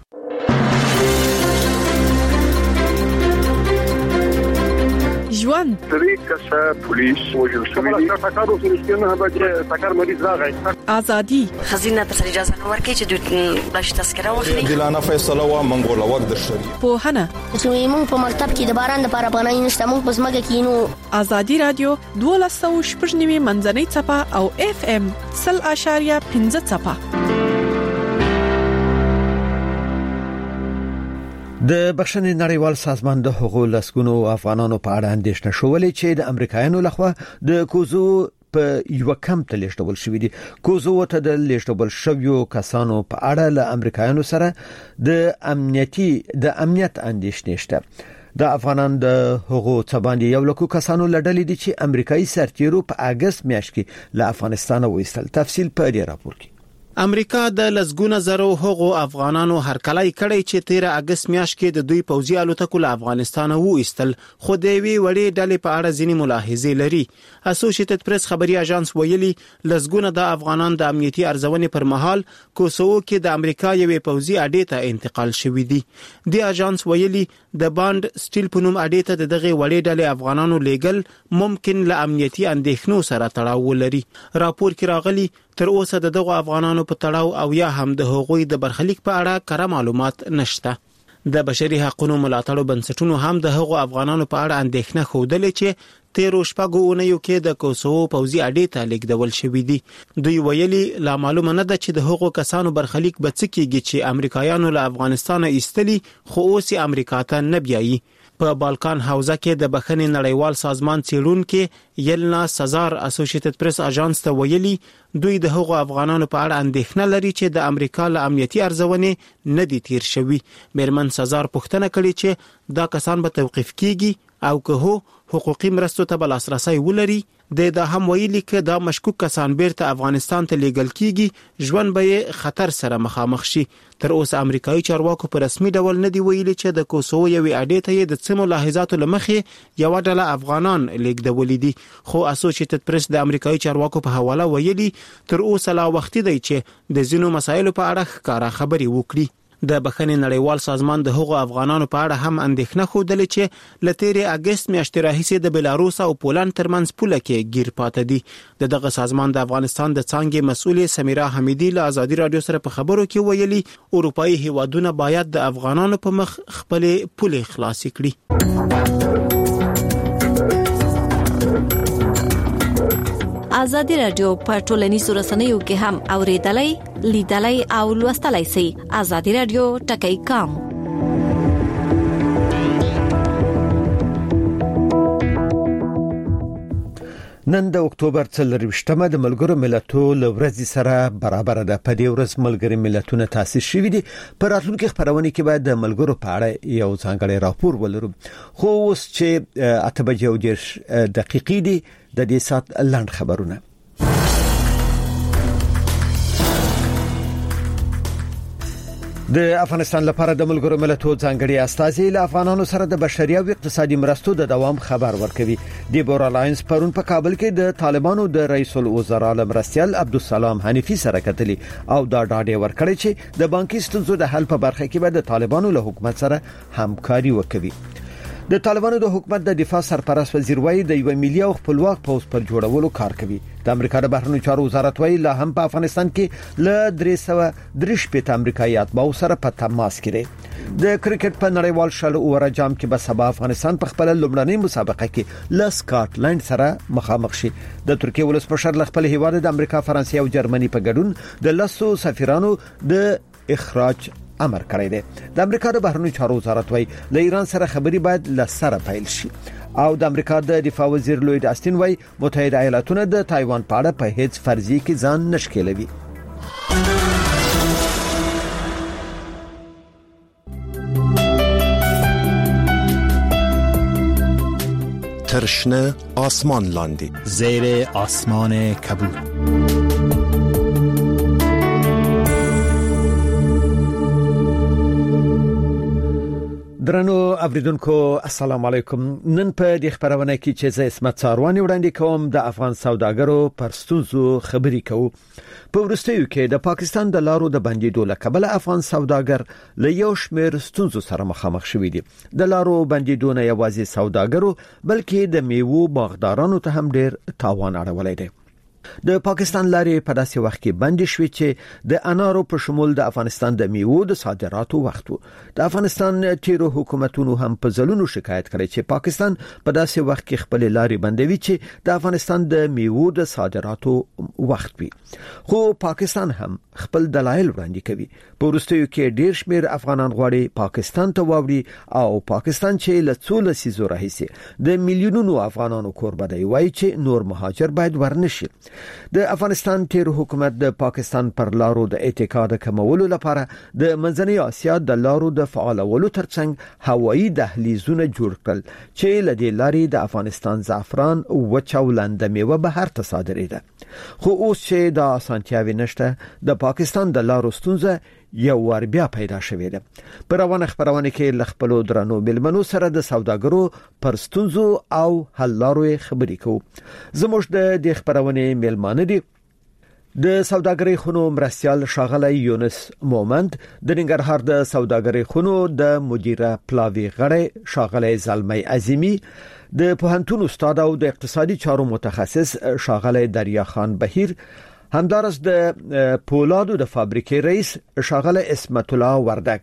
ژوند درې کسه پولیس وژل شوي دي. ټکر اوس نږدې نه بجې ټکر مریض راغی. ازادي خزینه ته اجازه نه ورکړي چې دوی بلش تذکره واخلي. دلانه فیصله وا منګول وخت د شری پوهنه چې موږ په مکتب کې د باران لپاره پناه نشته موږ په سمګه کې نو. ازادي رادیو دوه سوه شپږ نوي منځنۍ چپه او اف ام صفر اشاریه پنځه چپه. د بخښنې نړیوال سازمان د حقوقو لسګونو افغانانو په اړه اندېښنه شولې چې د امریکایانو لخوا د کوزو په یو کم ته لیږدول شوې دي. کوزو ته د لیږدول شویو کسانو په اړه له امریکایانو سره د امنیتي د امنیت اندېښنې شته. د افغانان د حقوقو څباندې یو لکو کسانو لړلې دي چې امریکایي سرتیرو په اگست میاشت کې له افغانستان وایستل. تفصیل په دې راپور کې. امریکا د لسګونه زرو هغو افغانانو هرکلای کړی چې تیر اگست میاشت کې د دوی پوځي الوتکو له افغانستان وایستل، خو د وی وړي ډلې په اړه ځینې ملاحظې لري. اسوسییټډ پریس خبري اژانس ویلي لسګونه د افغانان د امنیتي ارزونې پر مهال کوسوو کې د امریکا یوې پوځي اډې ته انتقال شوې دي. د اژانس ویلي د باند سټیل په نوم اډې ته دغه وړي ډلې افغانانو لیګل ممکن له امنیتي اندېښنو سره تړاو ولري. راپور کې راغلي تر اوسه د دغه افغانانو په تړاو او یا هم د هغوی د برخلیک په اړه کره معلومات نشته. د بشري حقوقو ملاتړو بنسټونو هم د هغو افغانانو په اړه اندېښنه ښودلې چې تیرو شپږو اونیو کې د کوسوو پوځي اډې ته لیږدول شوي دي. دوی ویلي لا معلومه نه ده چې د هغو کسانو برخلیک به څه کیږي چې امریکایانو له افغانستانه ایستلي خو اوس یې امریکا ته نه بیایي. په بالکان حوزه کې د بخښنې نړیوال سازمان څېړونکي یلنا سزار اسوسییټډ پریس اژانس ته ویلي دوی د هغو افغانانو په اړه اندېښنه لري چې د امریکا له امنیتي ارزونې نه دي تیر شوي. میرمن سزار پوښتنه کړې چې دا کسان به توقیف کیږي او که هو حقوقي مرستو ته به لاسرسی ولري. د دا هم ویلي چې دا مشکوک کسان بیرته افغانستان ته لیږل کیږي ژوند به خطر سره مخامخ شي. تر اوسه امریکایي چارواکو په رسمي ډول نه دی ویلي چې د کوسوو یوې اډې ته د څه ملاحظاتو لمخې یو ډله افغانان لیږدولي دي، خو اسوسییټډ پریس د امریکایي چارواکو په حواله ویلي تر اوسه لا وخت دی چې د ځینو مسایلو په اړه ښکارا خبري وکړي. د بخښنې نړیوال سازمان د هغو افغانانو په اړه هم اندېښنه خوده چې لتيري اگست میاشتې راهیسې د بلاروس او پولند ترمنځ پوله کې گیر پاتې دي. د دغه سازمان د افغانستان د څانګې مسؤل سمیرا حمیدی له ازادي رادیو سره په خبرو کې ویلي اروپאי هیوادونه باید د افغانانو په مخ خپل پولې خلاص کړي. ازادي رادیو په ټولنیزو رسنیو کې هم اوریدلای، لیدلای او لوستلای شئ. ازادي رادیو ټکی کام. نن د اکتوبر څلرویشتمه د ملګرو ملتونو لورځ سره برابر ده. په دې ورځ ملګري ملتونه تاسیس شوي دي. په راتلونکي خبرونه کې باید د ملګرو په اړه یو ځانګړی راپور ولرو. خو اوس چې اته بجې او دېرش دقیقې دي د دې سات لاند خبرونه. د افغانستان لپاره د ملګرو ملتونو ځانګړي استازي له افغانانو سره د بشري او اقتصادي مرستو د دوام خبر ورکوي. دیبورا لاینز پرون په کابل کې د طالبانو د رئیس الوزرا مرستیال عبدالسلام حنیفی سره کتلي او دا ډاډه ورکړی چې د بانکي ستونزو د حل په برخه کې به د طالبانو له حکومت سره همکاري وکړي. د طالبانو د حکومت د دفاع سرپرست وزیر وایي د یو ملي او خپلواک پوز پر جوړولو کار کوي. د امریکا د بهرنیو چارو وزارت وایي لا هم په افغانستان کې ل درې سوه درې شپږ امریکایي اتباع سره په تماس کې دي. د کرکټ په نړیوال شل اوور جام کې به سبا افغانستان په خپل لومړنۍ مسابقه کې ل سکاټلند سره مخامخ شي. د ترکیه ولسمشر ل خپل هیواد د امریکا، فرانسې او جرمني په ګډون د لاسو سفیرانو د اخراج امر کړی دی. د امریکا د بهرنیو چارو وزارت وایي له ایران سره خبري باید له سره پیل شي. او د امریکا د دفاع وزیر لوید استین وایي متحده ایالاتونه د تایوان په اړه په هیڅ فرضیه کې ځان نشکلوي. ترشنه آسمان لاندی زیر آسمان کبود. درنو اوریدونکو السلام علیکم. نن په دې خبرونه کې چې زه اسمت څاروانی وړاندې کوم د افغان سوداګرو پر ستونزو خبرې کوو. په ورستیو کې د پاکستان د لارو د بندیدو له کبله افغان سوداګر له یو شمېر ستونزو سره مخامخ شوي دي. د لارو بندیدو نه یوازې سوداګرو بلکې د میوو باغدارانو ته هم ډېر تاوان اړولی دی. د پاکستان لارې په داسې وخت کې بند شوې چې د انارو په شمول د افغانستان د میوو د صادراتو وخت وو. د افغانستان تیرو حکومتونو هم په ځلونو شکایت کړی چې پاکستان په داسې وخت کې خپل لارې بندوي چې د افغانستان د میوو د صادراتو وخت وي. خو پاکستان هم خپل دلایل وړاندې کوي. په وروستیو کې ډېر شمېر افغانان غواړي پاکستان ته واوړي او پاکستان چې له څو لسیزو راهیسې د میلیونونو افغانانو کوربه دی وایي چې نور مهاجر باید ورنشي. د افغانستان تیر حکومت د پاکستان پر لارو د اتکا د کمولو لپاره د منځنۍ اسیا د لارو د فعالولو ترڅنګ هوایی دهلیزونه جوړ کړل چې لدې لارې د افغانستان زعفران او چاولند میوه بهر ته صادریده. خو اوس چې د اسانتیاوي نشته د پاکستان د لارو ستونزه یو ور بیا پیدا شوې ده. پر روانه خبرونه کې لخپلو درنو ملمنو سره د سوداګرو پر ستونزو او حل لارو خبرې کوو. زموږ د دې خبرونه ملمانه دي د سوداګرۍ خونو مرستیال ښاغلی یونس مومند، د ننګرهار د سوداګرۍ خونو د مدیره پلاوی غړی ښاغلی زلمی عظیمی، د پوهنتون استاد او د اقتصادي چارو متخصص ښاغلی دریا خان بهیر، همدارس د پولادو د فابریکې رئیس ښاغلی اسمت الله وردګ،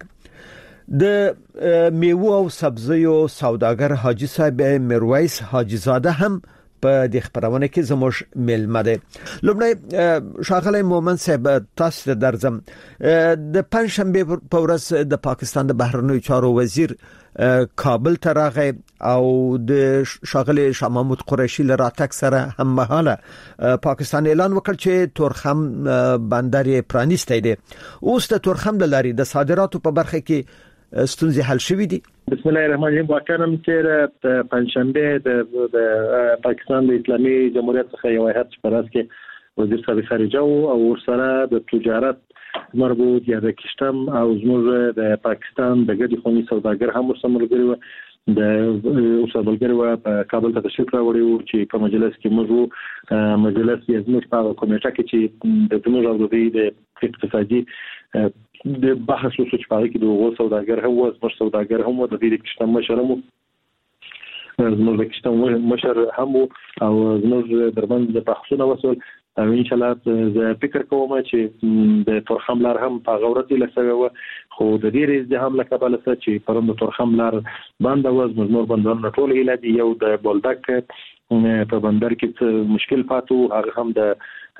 د میوه او سبزیو سوداګر حاجی صاحب میرویس حاجی زاده هم په دې خبرونه کې زموږ ملمه ده. لومړی ښاغلی مومن صاحب تاسو ته درځم. د پنځشنبه په ورځ د پاکستان د بهرنیو چارو وزیر کابل ته راغی او د ښاغلی شاه محمود قریشي له راتګ سره هم مهاله پاکستان اعلان وکړ چې تورخم بندر یې پرانیستی دی. اوس د تورخم له لارې د صادراتو په برخه کې ستونزې حل شوې دي. بسم الله الرحمن الرحیم. واقعا چې پنځشنبه د پاکستان د اسلامي جمهوریت څخه یو هیئت سپارښت کې وزیر صاحب خارجه او ورسره د تجارت مربوط یا د کشتم او زموږ د پاکستان د ګډي خوني سوداګر هم ورسره ملګري و. د اوسه بلګری و په کابل ته تشریف راوړی و چې په مجلس کې موږ مجلس یې زموږ په کمیټه کې چې د زموږ او د اقتصادي د بحث وسو چې پاره کې د وګړو سوداګر هم و زموږ سوداګر هم و د دې کښته مشرم زموږ د کښته مشر هم او زموږ دربند د بحثونه وسول او ان شاء الله زه فکر کوم چې د تورخم لار هم په غورت لسوي و خو د دې ازدحام له کبله چې پرم د تورخم لار بند و زموږ نور بندونه ټول اله دی یو د بولدک په بندر کې مشکل پاتو هغه هم د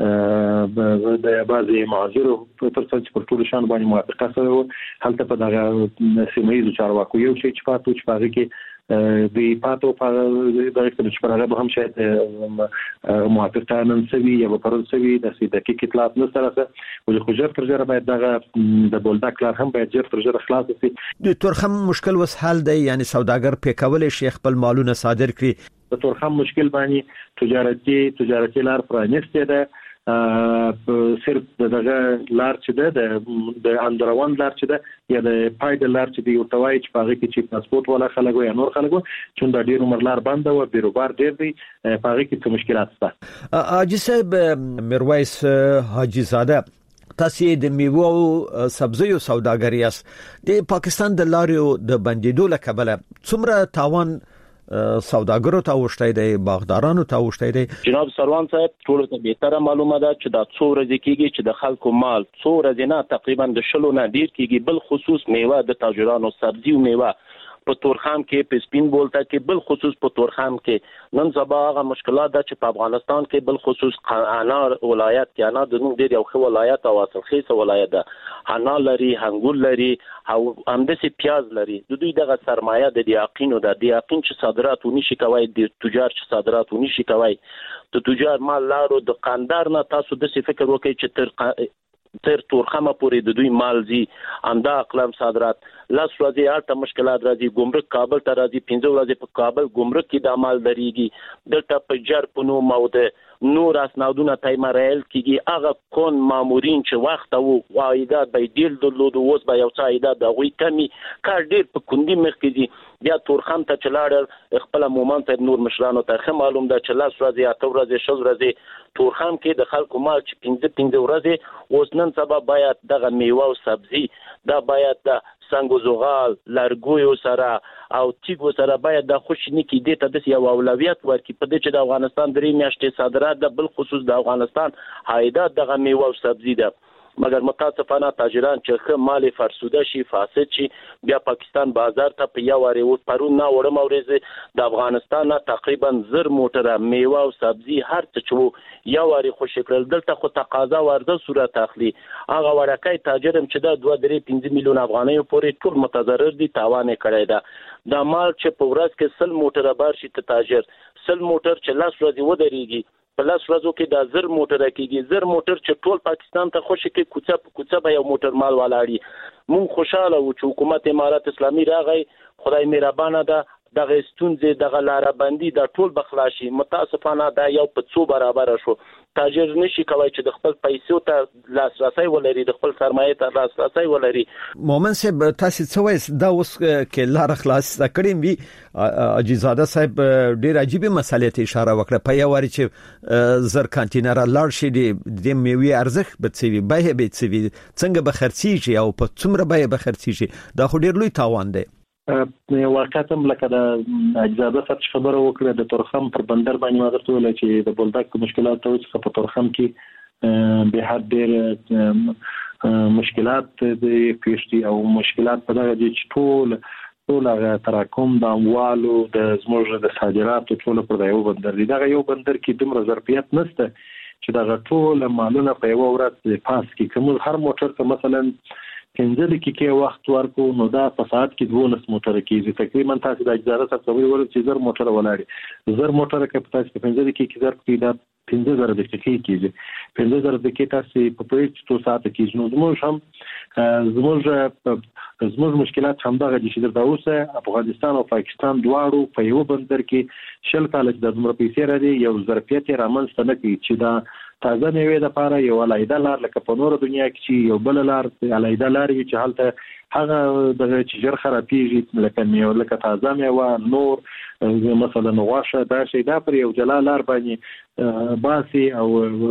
د بعضي معاذيرو په ترڅ پر ټول شان باندې موافقه سره هلته په دغه سیمایي چارواکو یو شي چې پاتو چې پاره کې د پاتو په دغه چې پر هغه هم شاید موافقه نن سوي یا په پرونسوي د سیده کې اطلاعات نه سره او خو جر تر جره باید دغه د بولدک لار هم باید جر تر جره خلاص شي. د تورخم مشکل وس حل دی یعنی سوداګر په کول شي خپل مالونه صادر کړي. د تورخم مشکل باندې تجارتي تجارتي لار پرانیسته ده صرف دغه لار چې ده د اندروان لار چې ده یا د پایډ لار چې دی او توای چې پاره کې چې پاسپورت ولا خلګو یا نور خلګو چې د ډیر عمر لار بنده او بیروبار ډیر دی پاره کې څه مشکلات شته. حاجی صاحب میرویس حاجی زاده تاسو د میوه او سبزیو سوداګری است د پاکستان د لارو د بندیدو له کبله څومره تاوان سوداګرو ته وشتای دی باغدارانو ته وشتای دی؟ جناب سروان صاحب ټول ته به تر معلومه ده چې دا څو ورځې کېږي چې د خلکو مال څو ورځې نه تقریبا د شلو نه ډیر کېږي بل خصوص میوه د تاجرانو سبزی او میوه په تورخم کې په سپین بولتا کې بل خصوص په تورخم کې نن سبا هغه مشکلات ده چې په افغانستان کې بل خصوص انار ولایت کې انار د نوم ډیر یو ښه ولایت او اصلخیزه ولایت ده انار لري هنګول لري او همداسې پیاز لري د دوی دغه سرمایه د یقینو ده د یقین چې صادرات ونی شي کوي د تجار چې صادرات ونی شي کوي د تجار مال لارو د قندار نه تاسو د څه فکر وکړئ چې تر تر تورخمه پورې د دوی مال زی انده اقلام صادرات لاس ورځي الته مشکلات راځي ګمرک کابل ته راځي پنځه ورځې په کابل ګمرک کې د مال دريږي دلته په جر په نو موده نور اسنادونه تایمرایل کیږي هغه کون مامورین چې وخت او عایدات به ډیر درلود اوس به یو څه عایدات د غوي کمی کار ډیر په کندي مخ کیږي بیا تورخم ته چلاړ خپل مومن ته نور مشرانو ته معلوم ده چې لاس ورځي اته ورځې شل ورځې تورخم کې د خلکو مال چې پنځه پنځه ورځې اوس نن سبا باید دغه میوه او سبزی دا باید د څنګه زغال لرګویو سره او تیګو سره باید د خوشنی کې د تدس یو اولویت ورکړي په دې چې د افغانستان درې میاشتې صادرات د بل خصوص د افغانستان عایدات د میوه او سبزی ده مګر متاسفانه تاجران چې خه مال فرسوده شي فاسد شي بیا پاکستان بازار ته په یو وری او پرون نه وړم اورېز د افغانستان تقریبا زر موټره میوه او سبزی هر څه چو یو وری خوشی کړل دلته خو تقاضا ورده صورت اخلي هغه ورکای تاجرم چې د دوه درې پنځه میلیون افغانۍ پورې ټول متضرر دي تاوان کړی دا د مال چې په ورځ کې سل موټره بار شي ته تاجر سل موټر چې لاس ورځي ودرېږي په لاس ورځو کې د زر موټر کېږي زر موټر چې ټول پاکستان ته خوشی کې کوڅه په کوڅه به یو موټر مال ولاړی مونږ خوشاله و چې حکومت امارات اسلامي راغی خدای مهربانه ده دغه ستونزې دغه لار بندي د ټول بخلاشي متاسفانه دا یو په څو برابر شو تاجر نشي کوي چې د خپل پیسو ته لاسرسي ولري د خپل سرمایه ته لاسرسي ولري. مومن صاحب تاسو څه وایي دا اوس کې لار خلاص کړم وی اجازه صاحب ډیر عجیب مسالې ته اشاره وکړه په یو وری چې زر کانټینر لار شي د میوي ارزخ به څه به به څه څنګه به خرڅي شي او په څومره به به خرڅي شي دا خو ډیر لوی تاوان دی. واقعتم لکه د اجازه ست خبره وکړه د تورخم پر بندر باندې ما درته ویل چې د بولدک مشکلات ته چې په تورخم کې به حد ډېر مشکلات د پیښتي او مشکلات په دغه چې ټول ټول هغه تراکم د اموالو د زموږ د صادراتو ټول پر یو بندر دی دغه یو بندر کې دومره ظرفیت نشته چې دغه ټول مالونه په یو ورځ پاس کې کوم هر موټر ته مثلا پنځه دقیقې وخت ورکو نو دا په ساعت کې دولس موټر کېږي تقریبا تاسو د اجازه څخه خبرې ورته چې زر موټر ولاړي زر موټر کې تاسو په پنځه دقیقې کې ضرب کې دا پنځه زره دقیقې کېږي پنځه زره دقیقې تاسو په پوهې څو ساعت کې نو زموږ هم زموږ زموږ مشکلات هم دغه چې د اوسه افغانستان او پاکستان دواړو په یو بندر کې شل کال د عمر پیسې را دي یو ظرفیت رامنځته نه کوي چې دا تازه میوې لپاره یو علایده لار لکه په نور دنیا کې چې یو بل لار علایده لار وي چې حالت هغه د چې جر خرابېږي لکه میوه لکه تازه میوه نور مثلا غوښه دا شی دا پر یو جلا لار باندې باسي او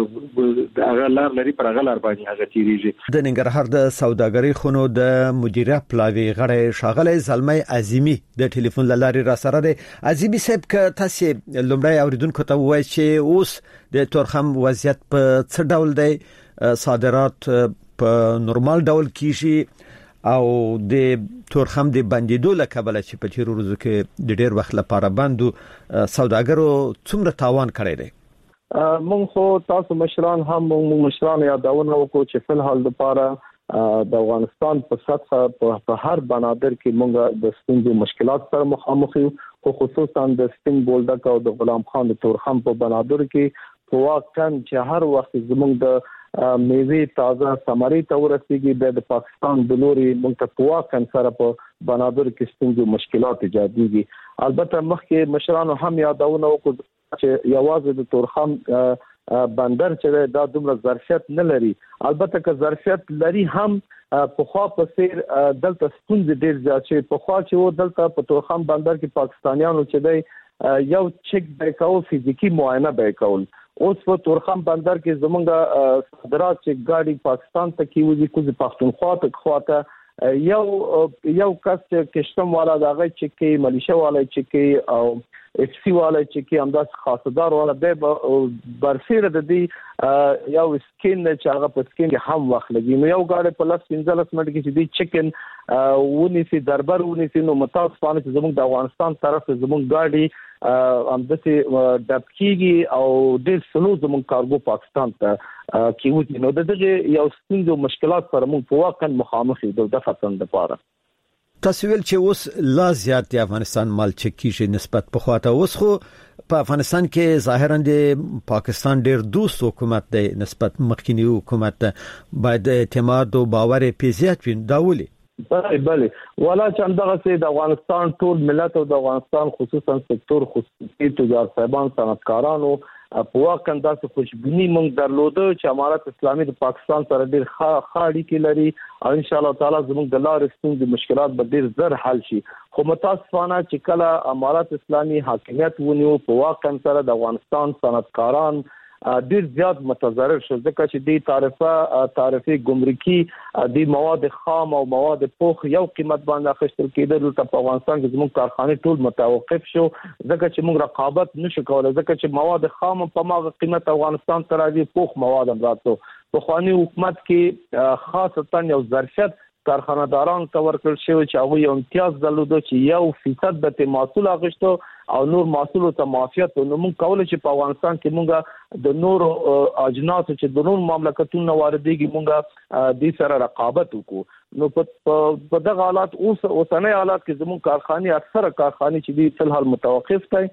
هغه لار لري پر هغه لار باندې هغه تیریږي. د ننګرهار د سوداګرۍ خونو د مدیره پلاوی غړی ښاغلی زلمی عظیمی د ټلیفون لارې را سره دی. عظیمی صاحب که تاسو لومړی اوریدونکو ته وایي چې اوس د تورخم وضعیت په څه ډول دی، صادرات په نورمال ډول کیږي او د تورخم د بندیدو لکبل چې په تیر ورځو کې د ډیر وخت لپاره بندو سوداګرو څومره تاوان کړی دی؟ مونږ خو تاسو مشران هم مونږ مشران یادونه وکړو چې په حال لپاره د افغانستان په سطح په هر بنادر کې مونږ د ستونزې مشکلات سره مخامخ یو، خو خصوصا د سپین بولدک او د غلام خان د تورخم په بنادر کې په واقعا چې هر وخت زمونږ د میوې تازه ثمرې ته ورسیږي د پاکستان د لوري موږ ته په واقعا سره په بنادر کې ستونزې مشکلات ایجادېږي. البته مخکې مشرانو هم یادونه وکړه چې یوازې د تورخم بندر چې دا دومره ظرفیت نه لري، البته که ظرفیت لري هم په خوا په سیر دلته ستونزې ډېر زیات شي. په خوا چې و دلته په تورخم بندر کې پاکستانیانو چې دی یو چک به کول فزیکی معاینه به کول. اوس په تورخم بندر کې زمونږ صادرات چې ګاډي پاکستان ته کیږي کوزي پښتونخوا ته خواته یو یو کس چې کشتم والا دغه چې کې ملیشه والا چې کې او اف سی والا چې کې همداس خاصدار والا به برفیر د دې یو سکین چې هغه په سکین کې هم وخت لګي نو یو ګاډي په لاس پنځه منټ کې چې دې چکن ونی سي دربر ونی سي نو متاسفانه چې زموږ د افغانستان طرف زموږ ګاډي ام دسه د کیږي او د سلو زموږ کارګو پاکستان ته کیږي نو د دې یو ستونزو مشکلات سره موږ په واقع مخامخ یو د دفتر لپاره. تاسو ویل چې اوس لا زیات د افغانستان مال چکیږي نسبت په خواته، اوس خو په افغانستان کې ظاهرا د پاکستان ډیر دوست حکومت دی نسبت مخکینی حکومت باید اعتماد او باور په زیات وین داولي. بله بله ولا چې همدغه سي د افغانستان ټول ملت او د افغانستان خصوصا سکتور خصوصي تجار صاحبان صنعتکارانو په واقع انداز خوشبینی مونږ درلوده چې امارت اسلامي د پاکستان سره ډیر خاړی کې لري او ان شاء الله تعالی زموږ د لارې ستونزې مشکلات به ډیر زر حل شي. خو متاسفانه چې کله امارت اسلامي حاکمیت ونیو په واقع سره د افغانستان صنعتکاران ډیر زیات متضرر شو ځکه چې د تعرفه تعرفي ګمرکي د مواد خام او مواد پوخ یو قیمت باندې اخیستل کېدل په افغانستان کې زموږ کارخانه ټول متوقف شو ځکه چې موږ رقابت نشو کولای ځکه چې مواد خام په ماغه قیمت افغانستان ته راځي پوخ مواد هم راځي. په خواني حکومت کې خاصتا یو ظرفیت کارخانه‌داران ته ورکړل شوی چې هغه یو امتیاز درلوده چې یو فیصد د محصول اخیستو او نور محصول ته معافیت نو موږ کولای چې په افغانستان کې موږ د نور اجناس چې د نور مملکتونو واردېږي موږ د سره رقابت وکړو نو په دغه حالات اوس اوسنۍ حالات کې زموږ کارخانه اکثره کارخانه چې د فلحال متوقف دي.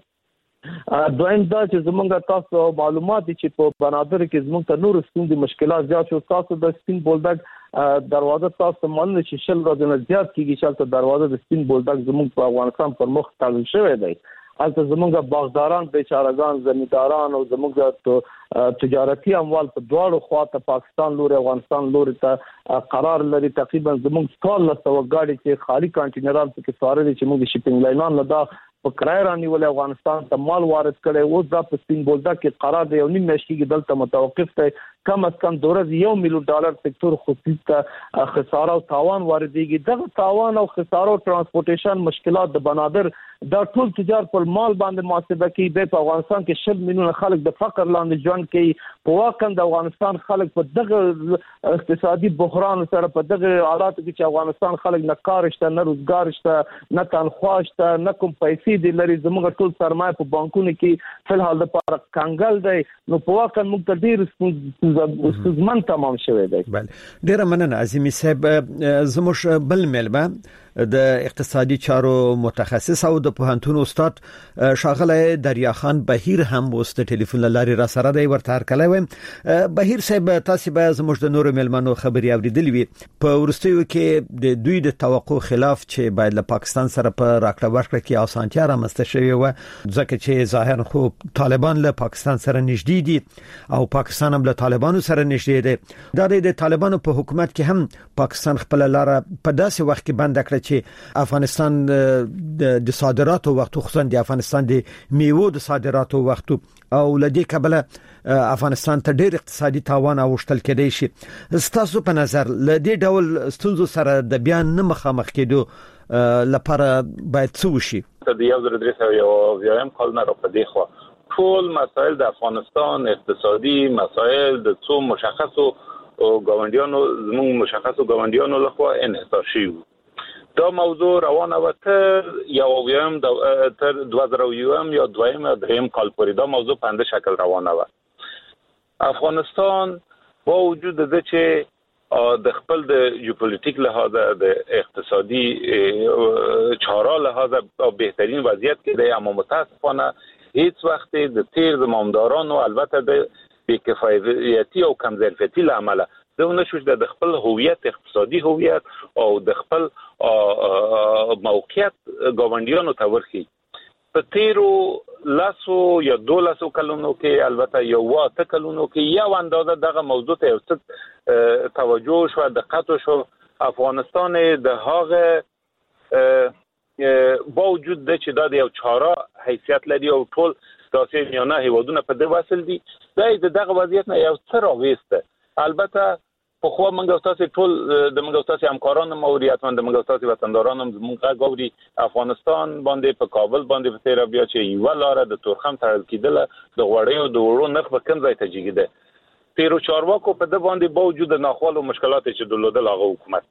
دویم دا چې زمونږ تاسو معلومات چې په بنادر کې زمونږ ته نور ستونزې مشکلات زیات شو. تاسو د سپین بولدک دروازه تاسو معلومه چې شل ورځې زیات کیږي چې دروازه د سپین بولدک زمونږ په افغانستان پر مخ تړل شوی دی. البته زمونږ باغداران بیچارهګان زمینداران او زمونږ تجارتي اموال په دواړو خواته پاکستان لوري افغانستان لوري ته قرار لري. تقریبا زمونږ ټول لسو غاډي چې خالی کانټینران کې سوار دي چې موږ شپینګ لاینان نه دا په کرای رانی ول افغانستان ته مال وارد کړي او دا په سپین بولدک کې قرار دی یو نیم میاشت کې دلته متوقف دی. کم از کم دوره یو میلیون ډالر سکتور خصوصي ته خساره او تاوان واردېږي. دغه تاوان او خساره او ترانسپورټیشن مشکلات د بنادر دا ټول تجار پر مال باندې محاسبه کوي. په افغانستان کې شل میلیون خلک د فقر لاندې ژوند کوي. په واقع د افغانستان خلک په دغه اقتصادي بحران سره په دغه حالاتو کې چې افغانستان خلک نه کار شته نه روزګار شته نه تنخواه شته نه کوم پیسې دي لري. زموږ ټول سرمایه په بانکونو کې فلحال د لپاره کنګل دی. نو په واقع موږ ته ډیر ستونزمن تمام شوی دی. بله ډیره مننه عظیمی صاحب. زموږ بل ملمه د اقتصادي چارو متخصص او د پوهنتون استاد شاغله دریا خان بهیر هم وست ټلیفون لاري را سره دی ورته هر کله ویم. بهیر صاحب تاسو به زموږ د نورو ملمنو خبري اوریدلې وي په ورستیو کې د دوی د توقع خلاف چې باید له پاکستان سره په راکړه ورکړه کې اسانتیا رامنځته شوې و ځکه چې ظاهرا خو طالبان له پاکستان سره نږدې دي او پاکستان هم له طالبانو سره نږدې دی. دا د طالبانو په حکومت کې هم پاکستان خپل لار په داسې وخت کې بند کړ چې افغانستان د صادراتو وخت خصوصا د افغانستان د میوو د صادراتو وخت او لدې کبله افغانستان ته ډېر اقتصادي تاوان اوشتل کېدی شي. ستاسو په نظر لدې ډول ستونزو سره د بیان نه مخامخ کېدو لپاره باید څه وشي؟ د یو ځل درې سوه یو اویایم کال نه راپدې خو ټول مسایل د افغانستان اقتصادي مسایل د څو مشخصو ګاونډیانو زموږ مشخصو ګاونډیانو لخوا انحصار شوي. دا موضوع روانه و تر یو اویایم تر دوه زره یویم یا دویم یا دریم کال پورې دا موضوع په انده شکل روانه و. افغانستان با وجود د چې د خپل د جیوپولیټیک لحاظ د اقتصادي چاره لحاظ بهترین وضعیت کې دی، اما متاسفانه هیڅ وخت د تیر زمامدارانو البته د بی‌کفایتی او کم ظرفیتي له امله زه نشوش د خپل هویت اقتصادي هویت او د خپل موقعیت ګاونډیانو ته ورخي. په تیرو لاسو یا دولسو کلونو کې البته یو واته کلونو کې یو اندازه دغه موضوع ته څه توجه شو دقت شو. افغانستان د هغه با وجود د چې د یو چاره حیثیت لري او ټول داسې میانه هیوادونه په دې وصل دي دا دغه وضعیت نه یو څه راويسته. البته په خو موږ تاسو ټول د موږ تاسو همکارانو موریت من د موږ تاسو وطندارانو موږ غوړي افغانستان باندې په کابل باندې په تیر بیا چې یو لار د تورخم تړل کېدل د غوړیو د وړو نخ په کوم ځای ته جګیده. تیرو چارواکو په د باندې باوجود ناخوالو او مشکلات چې درلودل هغه حکومت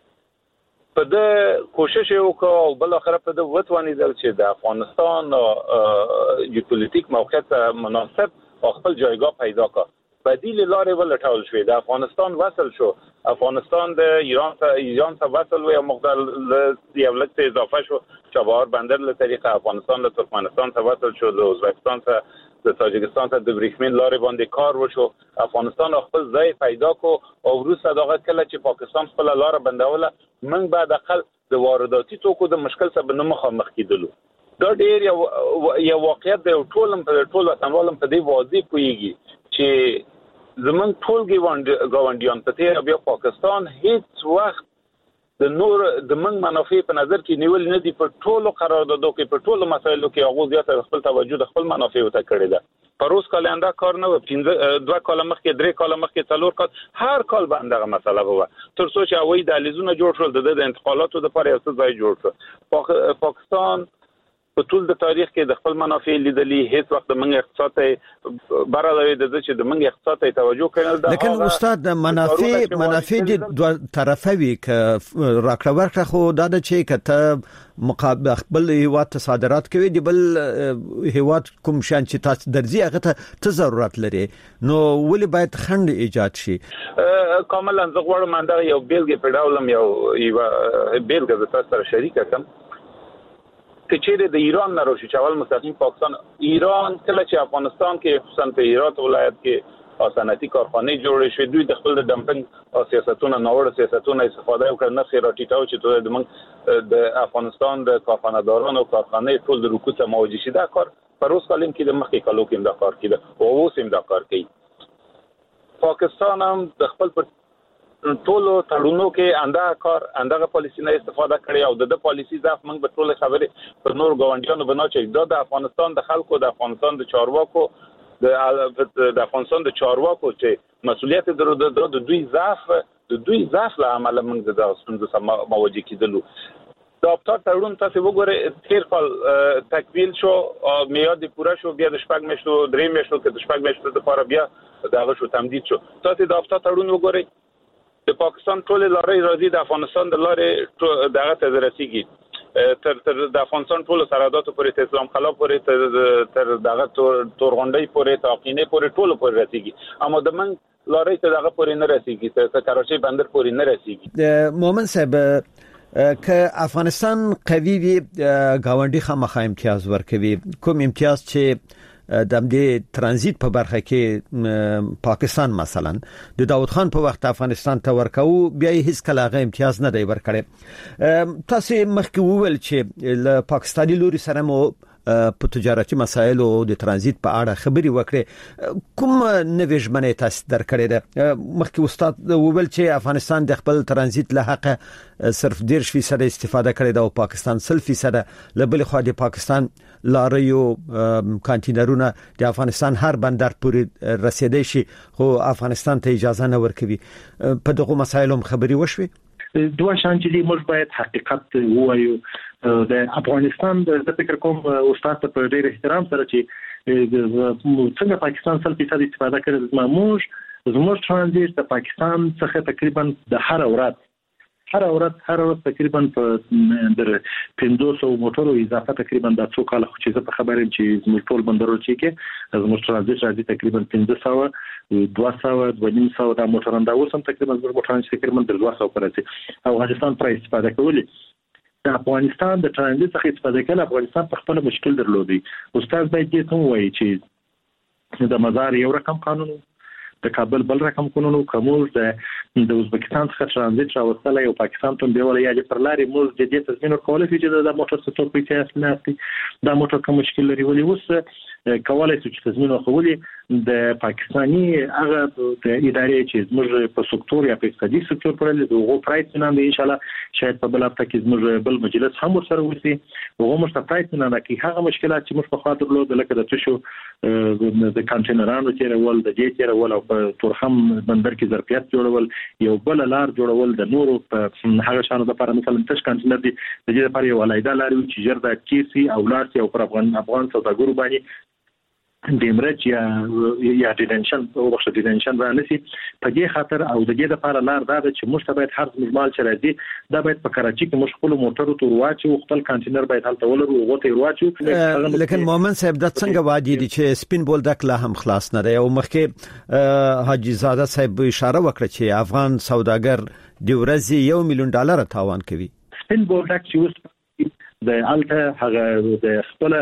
په د کوشش وکړ او بل اخر په د وټوانی دل چې د افغانستان جیوپولیټیک موقعیت مناسب خپل جایگاه پیدا کړ. بدیل لارې ولټول شوې. د افغانستان وصل شو، افغانستان د ایران ته ایران ته وصل و یا مقدار یو لږ اضافه شو. چابهار بندر له طریقه افغانستان له ترکمنستان ته وصل شو، د ازبکستان ته د تاجکستان ته د بریښمین لارې باندې کار وشو. افغانستان خپل ځای پیدا کو او وروسته دغه کله چې پاکستان خپل لار بندوله موږ بعد اقل د وارداتي توکو د مشکل سبب نه مخامخ کیدلو. دا ډیر یو یو واقعیت د ټولم په ټول وطنوالم په دې واضح کوي چې زمون ټول ګاونډیان په تیر بیا پاکستان هیڅ وخت د نور د من منافع په نظر کې نیول نه دي. په ټولو قراردادو کې په ټولو مسایلو کې هغه زیاته خپل توجه د خپل منافع ته کړی ده. پروس کالندا کار نه و، دوه کال مخکې درې کال مخکې څلور کال هر کال باندې مسله وه تر څو چې هوایي دهلیزونه جوړ شول د انتقالاتو لپاره یو څه ځای جوړ شو. پاکستان په ټول د تاریخ کې د خپل منافع لیدلې هیڅ وخت د منګ اقتصاد ته برابرې د چې د منګ اقتصاد ته توجه کړل. لیکن استاد د منافع منافع د دوه طرفه وی ک راکړه ورکړه خو دا د چې کته مقابل خپل هیواد صادرات کوي د بل هیواد کوم شان چې تاسو درځي هغه ته ضرورت لري نو ولې باید خند ایجاد شي؟ کاملا زه غواړم انده یو بیلګه په ډول یو بیلګه د تاسو سره شریک کړم. کچېره د ایران نه روشي چاول مستقیم پاکستان ایران کله چې افغانستان کې خصوصا په هرات ولایت کې صنعتي کارخانه جوړې شوې دوی د خپل د ډمپنګ او سیاستونو نوړ سیاستونو استفاده وکړ نه خیرا ټیټاو چې د موږ د افغانستان د کارخانه‌دارانو کارخانه ټول د رکوع ته مواجه شي. دا کار پروس کالم کې د مخکې کالو کې دا کار کړي او اوس هم دا کار کوي. پاکستان هم د خپل ټولو تړونو کې انده کار اندغه پالیسی نه استفاده کړي او د پالیسی ځاف موږ په ټوله خبره پر نور ګاونډیانو بنا چې د افغانستان د خلکو د افغانستان د چارواکو د د افغانستان د چارواکو چې مسؤلیت درو د دوی ځاف د دوی ځاف له عمله موږ د ستونزو سره مواجه کیدلو. د افطار تړون تاسو وګورئ تیر کال تکمیل شو میاد پوره شو بیا د شپږ میاشتو درې میاشتو کې د شپږ میاشتو لپاره بیا دغه شو تمدید شو. تاسو د افطار تړون وګورئ د پاکستان ټول لارې راځي د افغانستان د لارې دغه ته رسیږي تر تر د افغانستان ټول سرحداتو پورې اسلام خلا پورې تر دغه تورغونډي پورې تاقینه پورې ټول پورې رسیږي. اما د من لاري ته دغه پورې نه رسیږي ته کراچۍ بندر پورې نه رسیږي. مومن صاحب که افغانستان قوي وي گاونډي خامخا امتیاز ورکوي، کوم امتیاز چې د دې ترانزیت په برخه کې پاکستان مثلا د داود خان په وخت افغانستان ته ورکاو بیا هیڅ کله غو امتیاز نه دی ورکړي. تاسو مخکې وویل چې له پاکستاني لوري سره مو په تجارتي مسایلو د ترانزیت په اړه خبري وکړي، کوم نوې ژمنه تاسو درکړې ده؟ مخکې استاد وویل چې افغانستان د خپل ترانزیت له حق صرف ډیر فیصد استفاده کړې ده او پاکستان سل فیصد، لبل خو د پاکستان لاریو کانټینرونه د افغانستان هر بندر پورې رسیدي شي خو افغانستان ته اجازه نه ورکوي. په دغه مسایلو خبري وشوي؟ دوه شان چې موږ باید حقیقت ووایو. د افغانستان د فکر کوم استاد په ډېر احترام سره چې څنګه پاکستان سل فیصد استفاده کړي، زموږ زموږ ترانزیت د پاکستان څخه تقریبا د هر ورځ هر ورځ هر ورځ تقریبا په در پنځه سوه موټرو اضافه تقریبا د څو کال خو چې زه په خبرم چې زموږ ټول بندرونو چې زموږ ترانزیت راځي تقریبا پنځه سوه دوه سوه دوه نیم سوه د موټران دا اوس هم تقریبا زموږ موټران تقریبا د دوه سوه پرځي. افغانستان پر استفاده کوي د افغانستان د ترانزیت څخه استفاده کول افغانستان په خپل مشکل درلودي. استاد باید دې ته وایي چې د مزار یو رقم قانون، د کابل بل رقم قانون، کومول د د ازبکستان څخه ترانزیت راوستل او پاکستان ته به ولا یا پر لاري موږ د دې تضمین ورکول چې د موټر سټور په تاسو نه استي دا موټر کوم مشکل لري ولې اوس کولای شي چې تضمین ورکولي د پاکستاني هغه د ادارې چې موږ په سکتور یا په اقتصادي سکتور پرې د هغو پرایس نه ان شاء الله شاید په بل هفته کې موږ بل مجلس هم سره وسی هغه موږ ته پرایس نه نه کې هغه مشکلات چې موږ په خاطر لود لکه د تشو د کانټینرانو چې رول د دې چې رول او په تورخم بندر کې ظرفیت جوړول یو بل لار جوړول د نورو هغه شانو د لپاره مثلا تش کانټینر دی د دې لپاره یو علایده لار چې جر د کیسي او لارسي او پر افغان افغان سوداګرو باندې دیمرچ یا یا ډیټنشن او وخت ډیټنشن باندې په دې خاطر او د دې لپاره لار دا چې موږ ته باید هر مال چې راځي دا باید په کراچي کې موږ خپل موټر ته ورواچو او خپل کانټینر باید هلته ولرو او ته ورواچو. لیکن مومن صاحب دا څنګه وادي دي چې سپین بولدک لا هم خلاص نه دی او مخکې حاجی زاده صاحب اشاره وکړه چې افغان سوداګر د ورځې یو میلیون ډالر تاوان کوي. سپین بولدک چې د الته هغه د خپل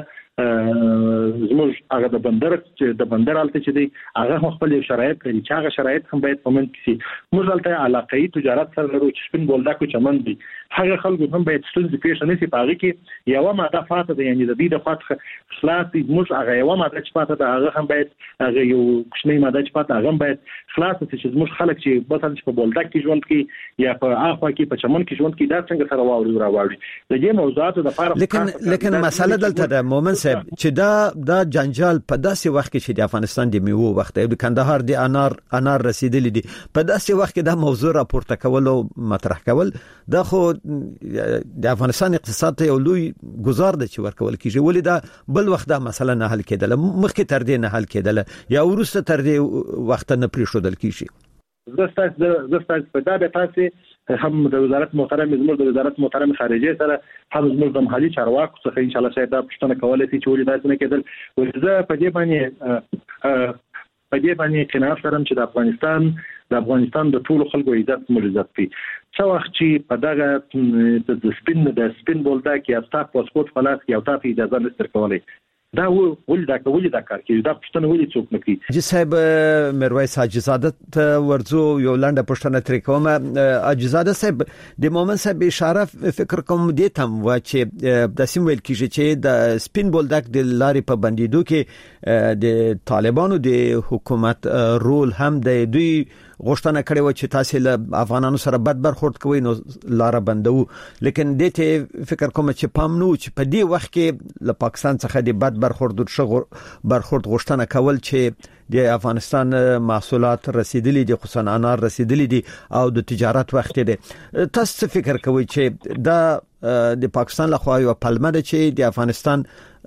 زموږ هغه د بندر چې د بندر الته چې دی هغه خپل شرایط لري چې هغه شرایط هم باید په من کې موږ الته علاقائی تجارت سره لرو چې سپین بولدک چمن دی هغه خلکو هم باید ستونزې پیښ نه شي په هغه کې یو ماده فاته دی یعنی د دې د فاته خلاص موږ هغه یو ماده چې فاته ده هغه هم باید هغه یو کوچنی ماده چې فاته هغه باید خلاص شي چې موږ خلک چې مثلا په بولدک کې ژوند کوي یا په اخوا کې په چمن کې ژوند کوي دا څنګه سره واوري راوړي د دې موضوعاتو د لپاره لیکن لیکن مسله دلته د مومن چې دا دا جنجال په داسې وخت کې چې د افغانستان د میوه وخت دی د کندهار د انار انار رسیدلې دي په داسې وخت کې دا موضوع راپورته کول او مطرح کول دا خو د افغانستان اقتصاد ته یو لوی گزار دی چې ورکول کیږي ولې دا بل وخت دا مسله نه حل کېدل مخکې تر دې نه حل کېدل یا ورسته تر دې وخت نه پریښودل کیږي. زستاس زستاس په دا به تاسو هم د وزارت محترم زموږ د وزارت محترم خارجه سره هم زموږ د محلي چارواکو څخه ان شاء الله شاید دا پښتنه کولای شي چې ولې داسې نه کېدل ولې په دې باندې په دې باندې قناعت لرم چې د افغانستان د افغانستان د ټولو خلکو عزت موږ عزت پی څو وخت چې په دغه د سپین د سپین بولدک یا ستا پاسپورت خلاص یا تاسو اجازه نشته کولای دا ول دا کول دا کار کوي دا پښتنه ولې څوک نه کوي. جی صاحب میرویس حاجی زاده ورزو یو لنډه پښتنه تر کومه حاجی زاده صاحب د مومن صاحب اشاره فکر کوم دې تم و چې د سیم ویل کیږي چې د سپین بولدک د لارې په بندیدو کې د طالبانو د حکومت رول هم د دوی غوښتنه کړې و چې تاسو له افغانانو سره بد برخورد کوئ نو لار بندو لیکن دې ته فکر کوم چې پام نو چې په دې وخت کې له پاکستان څخه د بد برخورد شغور برخورد غوښتنه کول چې د افغانستان محصولات رسیدلي دي خصوصا انار رسیدلي دي او د تجارت وخت دي تاسو فکر کوئ چې دا د پاکستان لخوا یو پلمه ده چې د افغانستان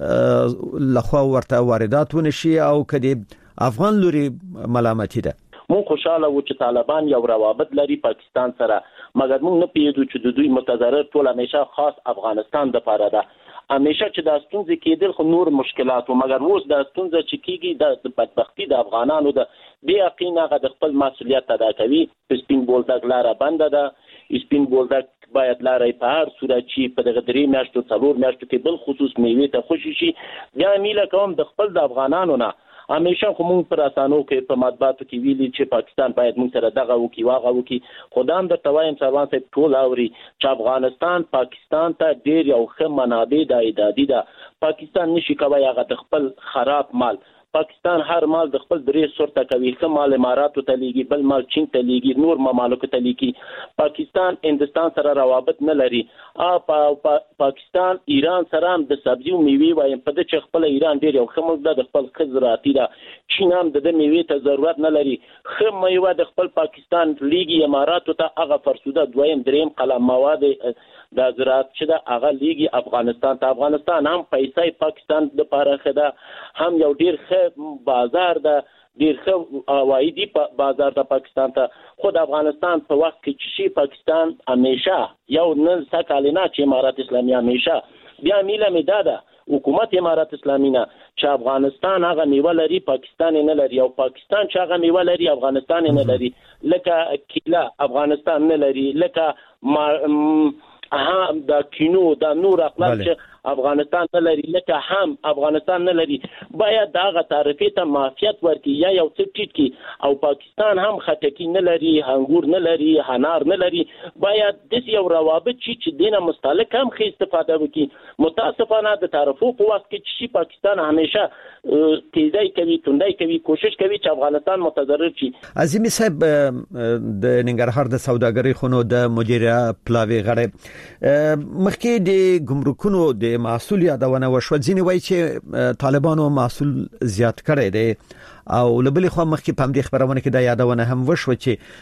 لخوا ورته واردات ونشي او کدي افغان لوري ملامتي ده. مو خوشاله و چې طالبان یو روابط لري پاکستان سره مګر موږ نه پیژو چې د دوی متضرر ټول همیشه خاص افغانستان د لپاره ده همیشه چې د ستونزې کېدل خو نور مشکلات و، مګر اوس د ستونزې چې کېږي د بدبختی د افغانانو د بې یقین هغه د خپل مسؤلیت ادا کوي. سپین بولدک لاره بنده ده، سپین بولدک باید لارې په هر صورت چې په دغه درې میاشتو څلور میاشتو کې بل خصوص میوې ته خوشي شي. بیا میله کوم د خپل د افغانانو نه همیشه خو مونږ پر اسانو کې په مطبوعاتو کې ویلي چې پاکستان باید مونږ سره دغه وکي واغه وکي. خدام درته وایم سروان صاحب ټول اوري چې افغانستان پاکستان ته ډېر یو ښه منابع د ایدادي ده. پاکستان نشي کوي هغه د خپل خراب مال، پاکستان هر مال د خپل درې صورت کوي، ښه مال اماراتو ته لیږي، بل مال چین ته لیږي، نور ممالکو ته لیږي. پاکستان هندستان سره روابط نه لري. ا پا پا پاکستان ایران سره هم د سبزی او میوې وایم په د چې خپل ایران ډیر یو ښه ملک ده، د خپل خزراتي ده. چین هم د میوې ته ضرورت نه لري. ښه میوه د خپل پاکستان لیږي اماراتو ته، هغه فرسوده دویم دریم قلم مواد د زراعت چې دا هغه لیږي افغانستان ته. افغانستان هم پیسې پاکستان د لپاره خدا هم یو ډیر ښه بازار ده، ډیر ښه عوایدي بازار ده پاکستان ته. خود افغانستان په وخت کې چې شي پاکستان همیشه یو نن سکالنا چې امارات اسلامي همیشه بیا میله میدا ده حکومت امارات اسلامي نه چې افغانستان هغه میوه لري پاکستان نه لري، او پاکستان چې هغه میوه لري افغانستان نه لري. لکه کیله افغانستان نه لري، لکه هم د کینو د نور اقلام چې افغانستان نه لري، لکه هم افغانستان نه لري. باید دغه تعرفې ته معافیت ورکړي یا یو څه ټیټ کړي. او پاکستان هم خټکی نه لري، انګور نه لري، انار نه لري. باید د یو روابط چې دینه مستهلک هم ښه استفاده وکړي. متاسفانه د تعرفو په وخت کې چې پاکستان همیشه تیزی کوي، توندی کوي، کوشش کوي چې افغانستان متضرر شي. عظیمی صاحب د ننګرهار د سوداګرۍ خونو د مدیره پلاوی غړي مخکې د ګمرکونو د محصول یادونه وشو. ځینې وایي چې طالبانو محصول زیات کړی دی، او لبلې خو مخکې په دې خبرونه کې د یادونه هم وشو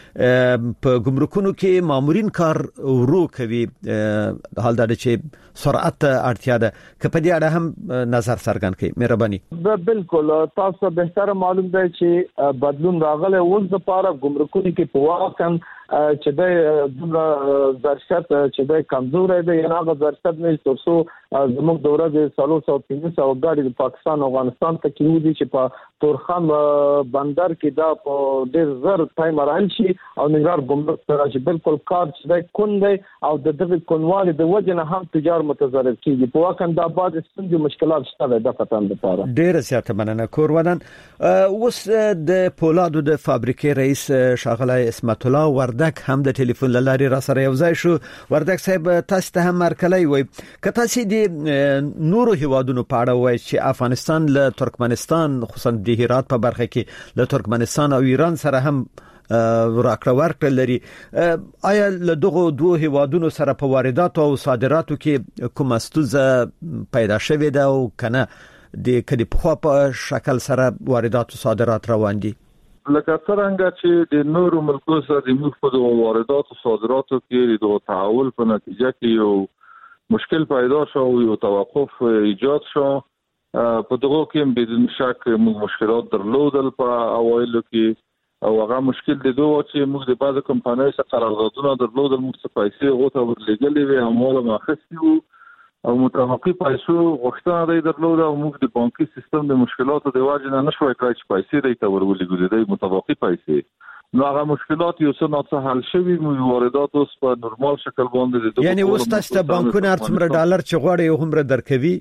چې په ګمرکونو کې مامورین کار ورو کوي. حال دا چې سرعت اړتیا ده، که په دې اړه هم نظر څرګند کړئ مهرباني. بالکل تاسو به تر معلوم دی چې بدلون راغلی اوس د پاره ګمرکونو کې په واقع چې د دومره ظرفیت چې د کمزور دی، یا هغه ظرفیت نه ترسو زموږ دوره د سالو سو پنځه سو غاډي د پاکستان او افغانستان ته کېږي چې په تورخم بندر کې دا په ډېر زر ټایم رال شي او نګار ګمرک سره چې بالکل کار چې د کون دی او د دغه کونوالي د وجه نه هم تجار متضرر کیږي. په واقع دا بعد ستونزې مشکلات شته د فتن لپاره. ډېر زیاته مننه کورودن. اوس د پولادو د فابریکې رئیس شاغله اسمت الله وردک هم د ټلیفون لارې را سره یو ځای شو. وردک صاحب تاسو ته هم مرکلای وای که تاسو د نورو هیوادونو په اړه وای چې افغانستان له ترکمنستان خصوصا د هرات په برخه کې له ترکمنستان او ایران سره هم راکړه ورکړه لري، آیا له دغه دوه هیوادونو سره په واردات او صادراتو کې کومه ستونزه پیدا شوې ده او کنه د کدي په په شکل سره واردات او صادرات روان دي؟ لکه څنګه چې د نورو ملکونو سره د موږ په واردات او صادراتو کې د تعامل په نتیجه کې یو مشکل پیدا شو، یو توقف ایجاد شو. په دغه کې بدون شک موږ مشکلات درلودل په اوایلو کې، او هغه مشکل د دوه چې موږ د بعض کمپنیو سره قراردادونه درلودل، موږ څه پیسې غوته ورلګلې وي او موږ ماخستي وو او متوقع پیسو غوښتنه دی درلوده، او موږ د بانکي سیستم د مشکلاتو د وجه نه نشوای کړای چې پیسې دی ته ورولګو دی متوقع پیسې. نو هغه مشکلات یو څه نه حل شوي، موږ واردات اوس په نورمال شکل باندې د یعنی اوس تاسو ته بانکونه څومره ډالر چې غواړي هم درکوي؟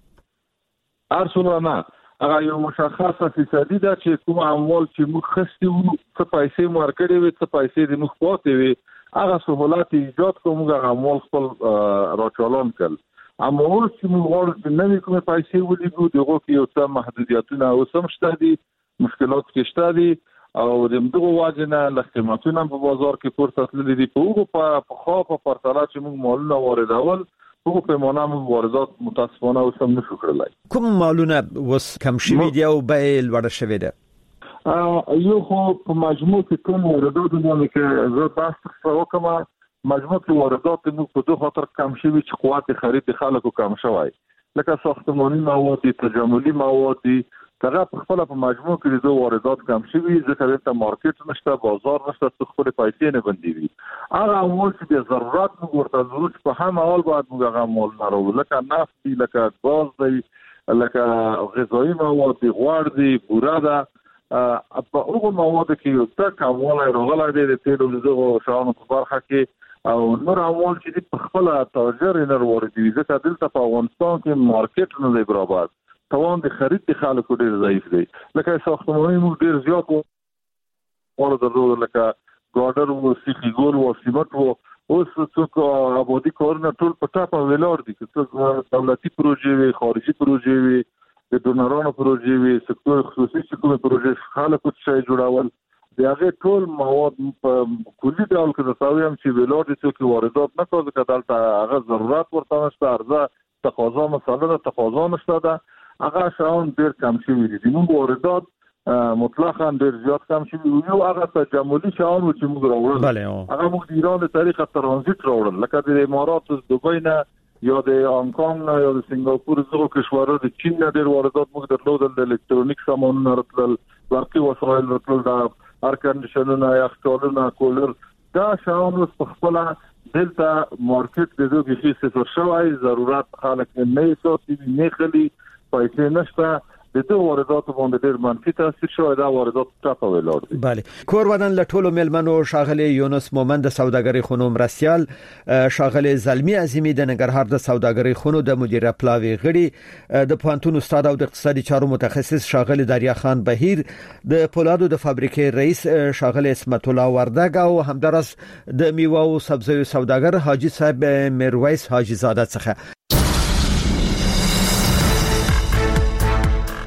ارسونه نه، هغه یو مشخصه فیصدي ده چې کوم اموال چې موږ خستي وو څه پیسې مو ورکړې وي، څه پیسې د موږ پاتې وي، هغه سہولت ایجاد کوم هغه اموال خپل راچالان کړل. اما اوس چې موږ غواړو چې نوې کومه پیسې ولګو دغه کې یو څه محدودیتونه اوس هم شته دي، مشکلات کې شته دي، او د دغه واجنه لختماتونه په بازار کې پورته تللي دي. په هغه په خو په پرتله چې موږ مالونه واردول هغه په معنا موږ واردات متاسفانه اوس هم نشو کړلای. کوم مالونه وس کم شوي دي او بیل وړ شوي دي؟ یو خو په مجموع کې کوم واردات باندې کې زه تاسو وکم مجموع کې واردات موږ په دوه خاطر کم شوي چې قوت خرید خلکو کم شوی، لکه ساختماني مواد، تجملي مواد، هغه په خپل په مجموع کې د واردات کم شوي ځکه د مارکیټ نشته بازار نشته څه خپل پیسې نه بندوي هغه امور چې د ضرورت موږ ورته ضرورت په هم اول باید موږ هغه مول نارو لکه نفت دی لکه غاز دی لکه غذایی مواد دی غوړ دی بوره ده په هغو موادو کې یو څه کموالی راغلی دی د تیلو د دغو شیانو په برخه کې او نور اموال چې دي په خپله تاجر یې نه واردوي ځکه دلته په افغانستان کې مارکیټ نه دی برابر توان د خرید د خلکو ډېر ضعیف دی لکه ساختماني موږ ډېر زیات وارو درلود لکه ګاډر و سیخي ګول و سیمټ و اوس څوک آبادي کارونه ټول په ټاپه ولاړ دي که څوک دولتي پروژې وي خارجي پروژې وي د ډونرانو پروژې وي سکتور خصوصي چې کومې پروژې خلکو څه جوړول د هغې ټول مواد په کلي ډول که درته وایم چې ولاړ دي څوک واردات نه کوي ځکه دلته هغه ضرورت ورته نشته عرضه تقاضا مسله ده تقاضا نشته ده هغه شیان ډېر کم شوي دي زموږ واردات مطلقاً ډېر زیات کم شوي یو هغه تجملي شیان و چې موږ راوړل هغه موږ د ایران له طریقه ترانزیت راوړل لکه د امارات از دوبۍ نه یا د هانګ کانګ نه یا د سنگاپور دغو کشورونو د چین نه ډېر واردات موږ درلودل د الکترونیک سامانونه راتلل برقي وسایل راتلل د ایر کنډیشنونه یخچالونه کولر دا شیان اوس په خپله دلته مارکیټ د دوی بیخي صفر شوی ضرورت خلک نه ساتي نه خلي پیسې نشته د دې وارداتو باندې ډېر منفي تاثیر شوی دا واردات ټاپه ولاړ دي بله کور ودان لټولو ملمنو شاغلي یونس مومند د سوداګرۍ خونو مرستيال شاغلي زلمی عظیمی د ننګرهار د سوداګرۍ خونو د مدیر پلاوی غړي د پوهنتون استاد او د اقتصادي چارو متخصص شاغلي دریا خان بهیر د پولادو د فابریکې رئیس شاغلي اسمت الله وردګ او همدارس د میوه او سبزیو سوداګر حاجی صاحب میرویس حاجی زاده څخه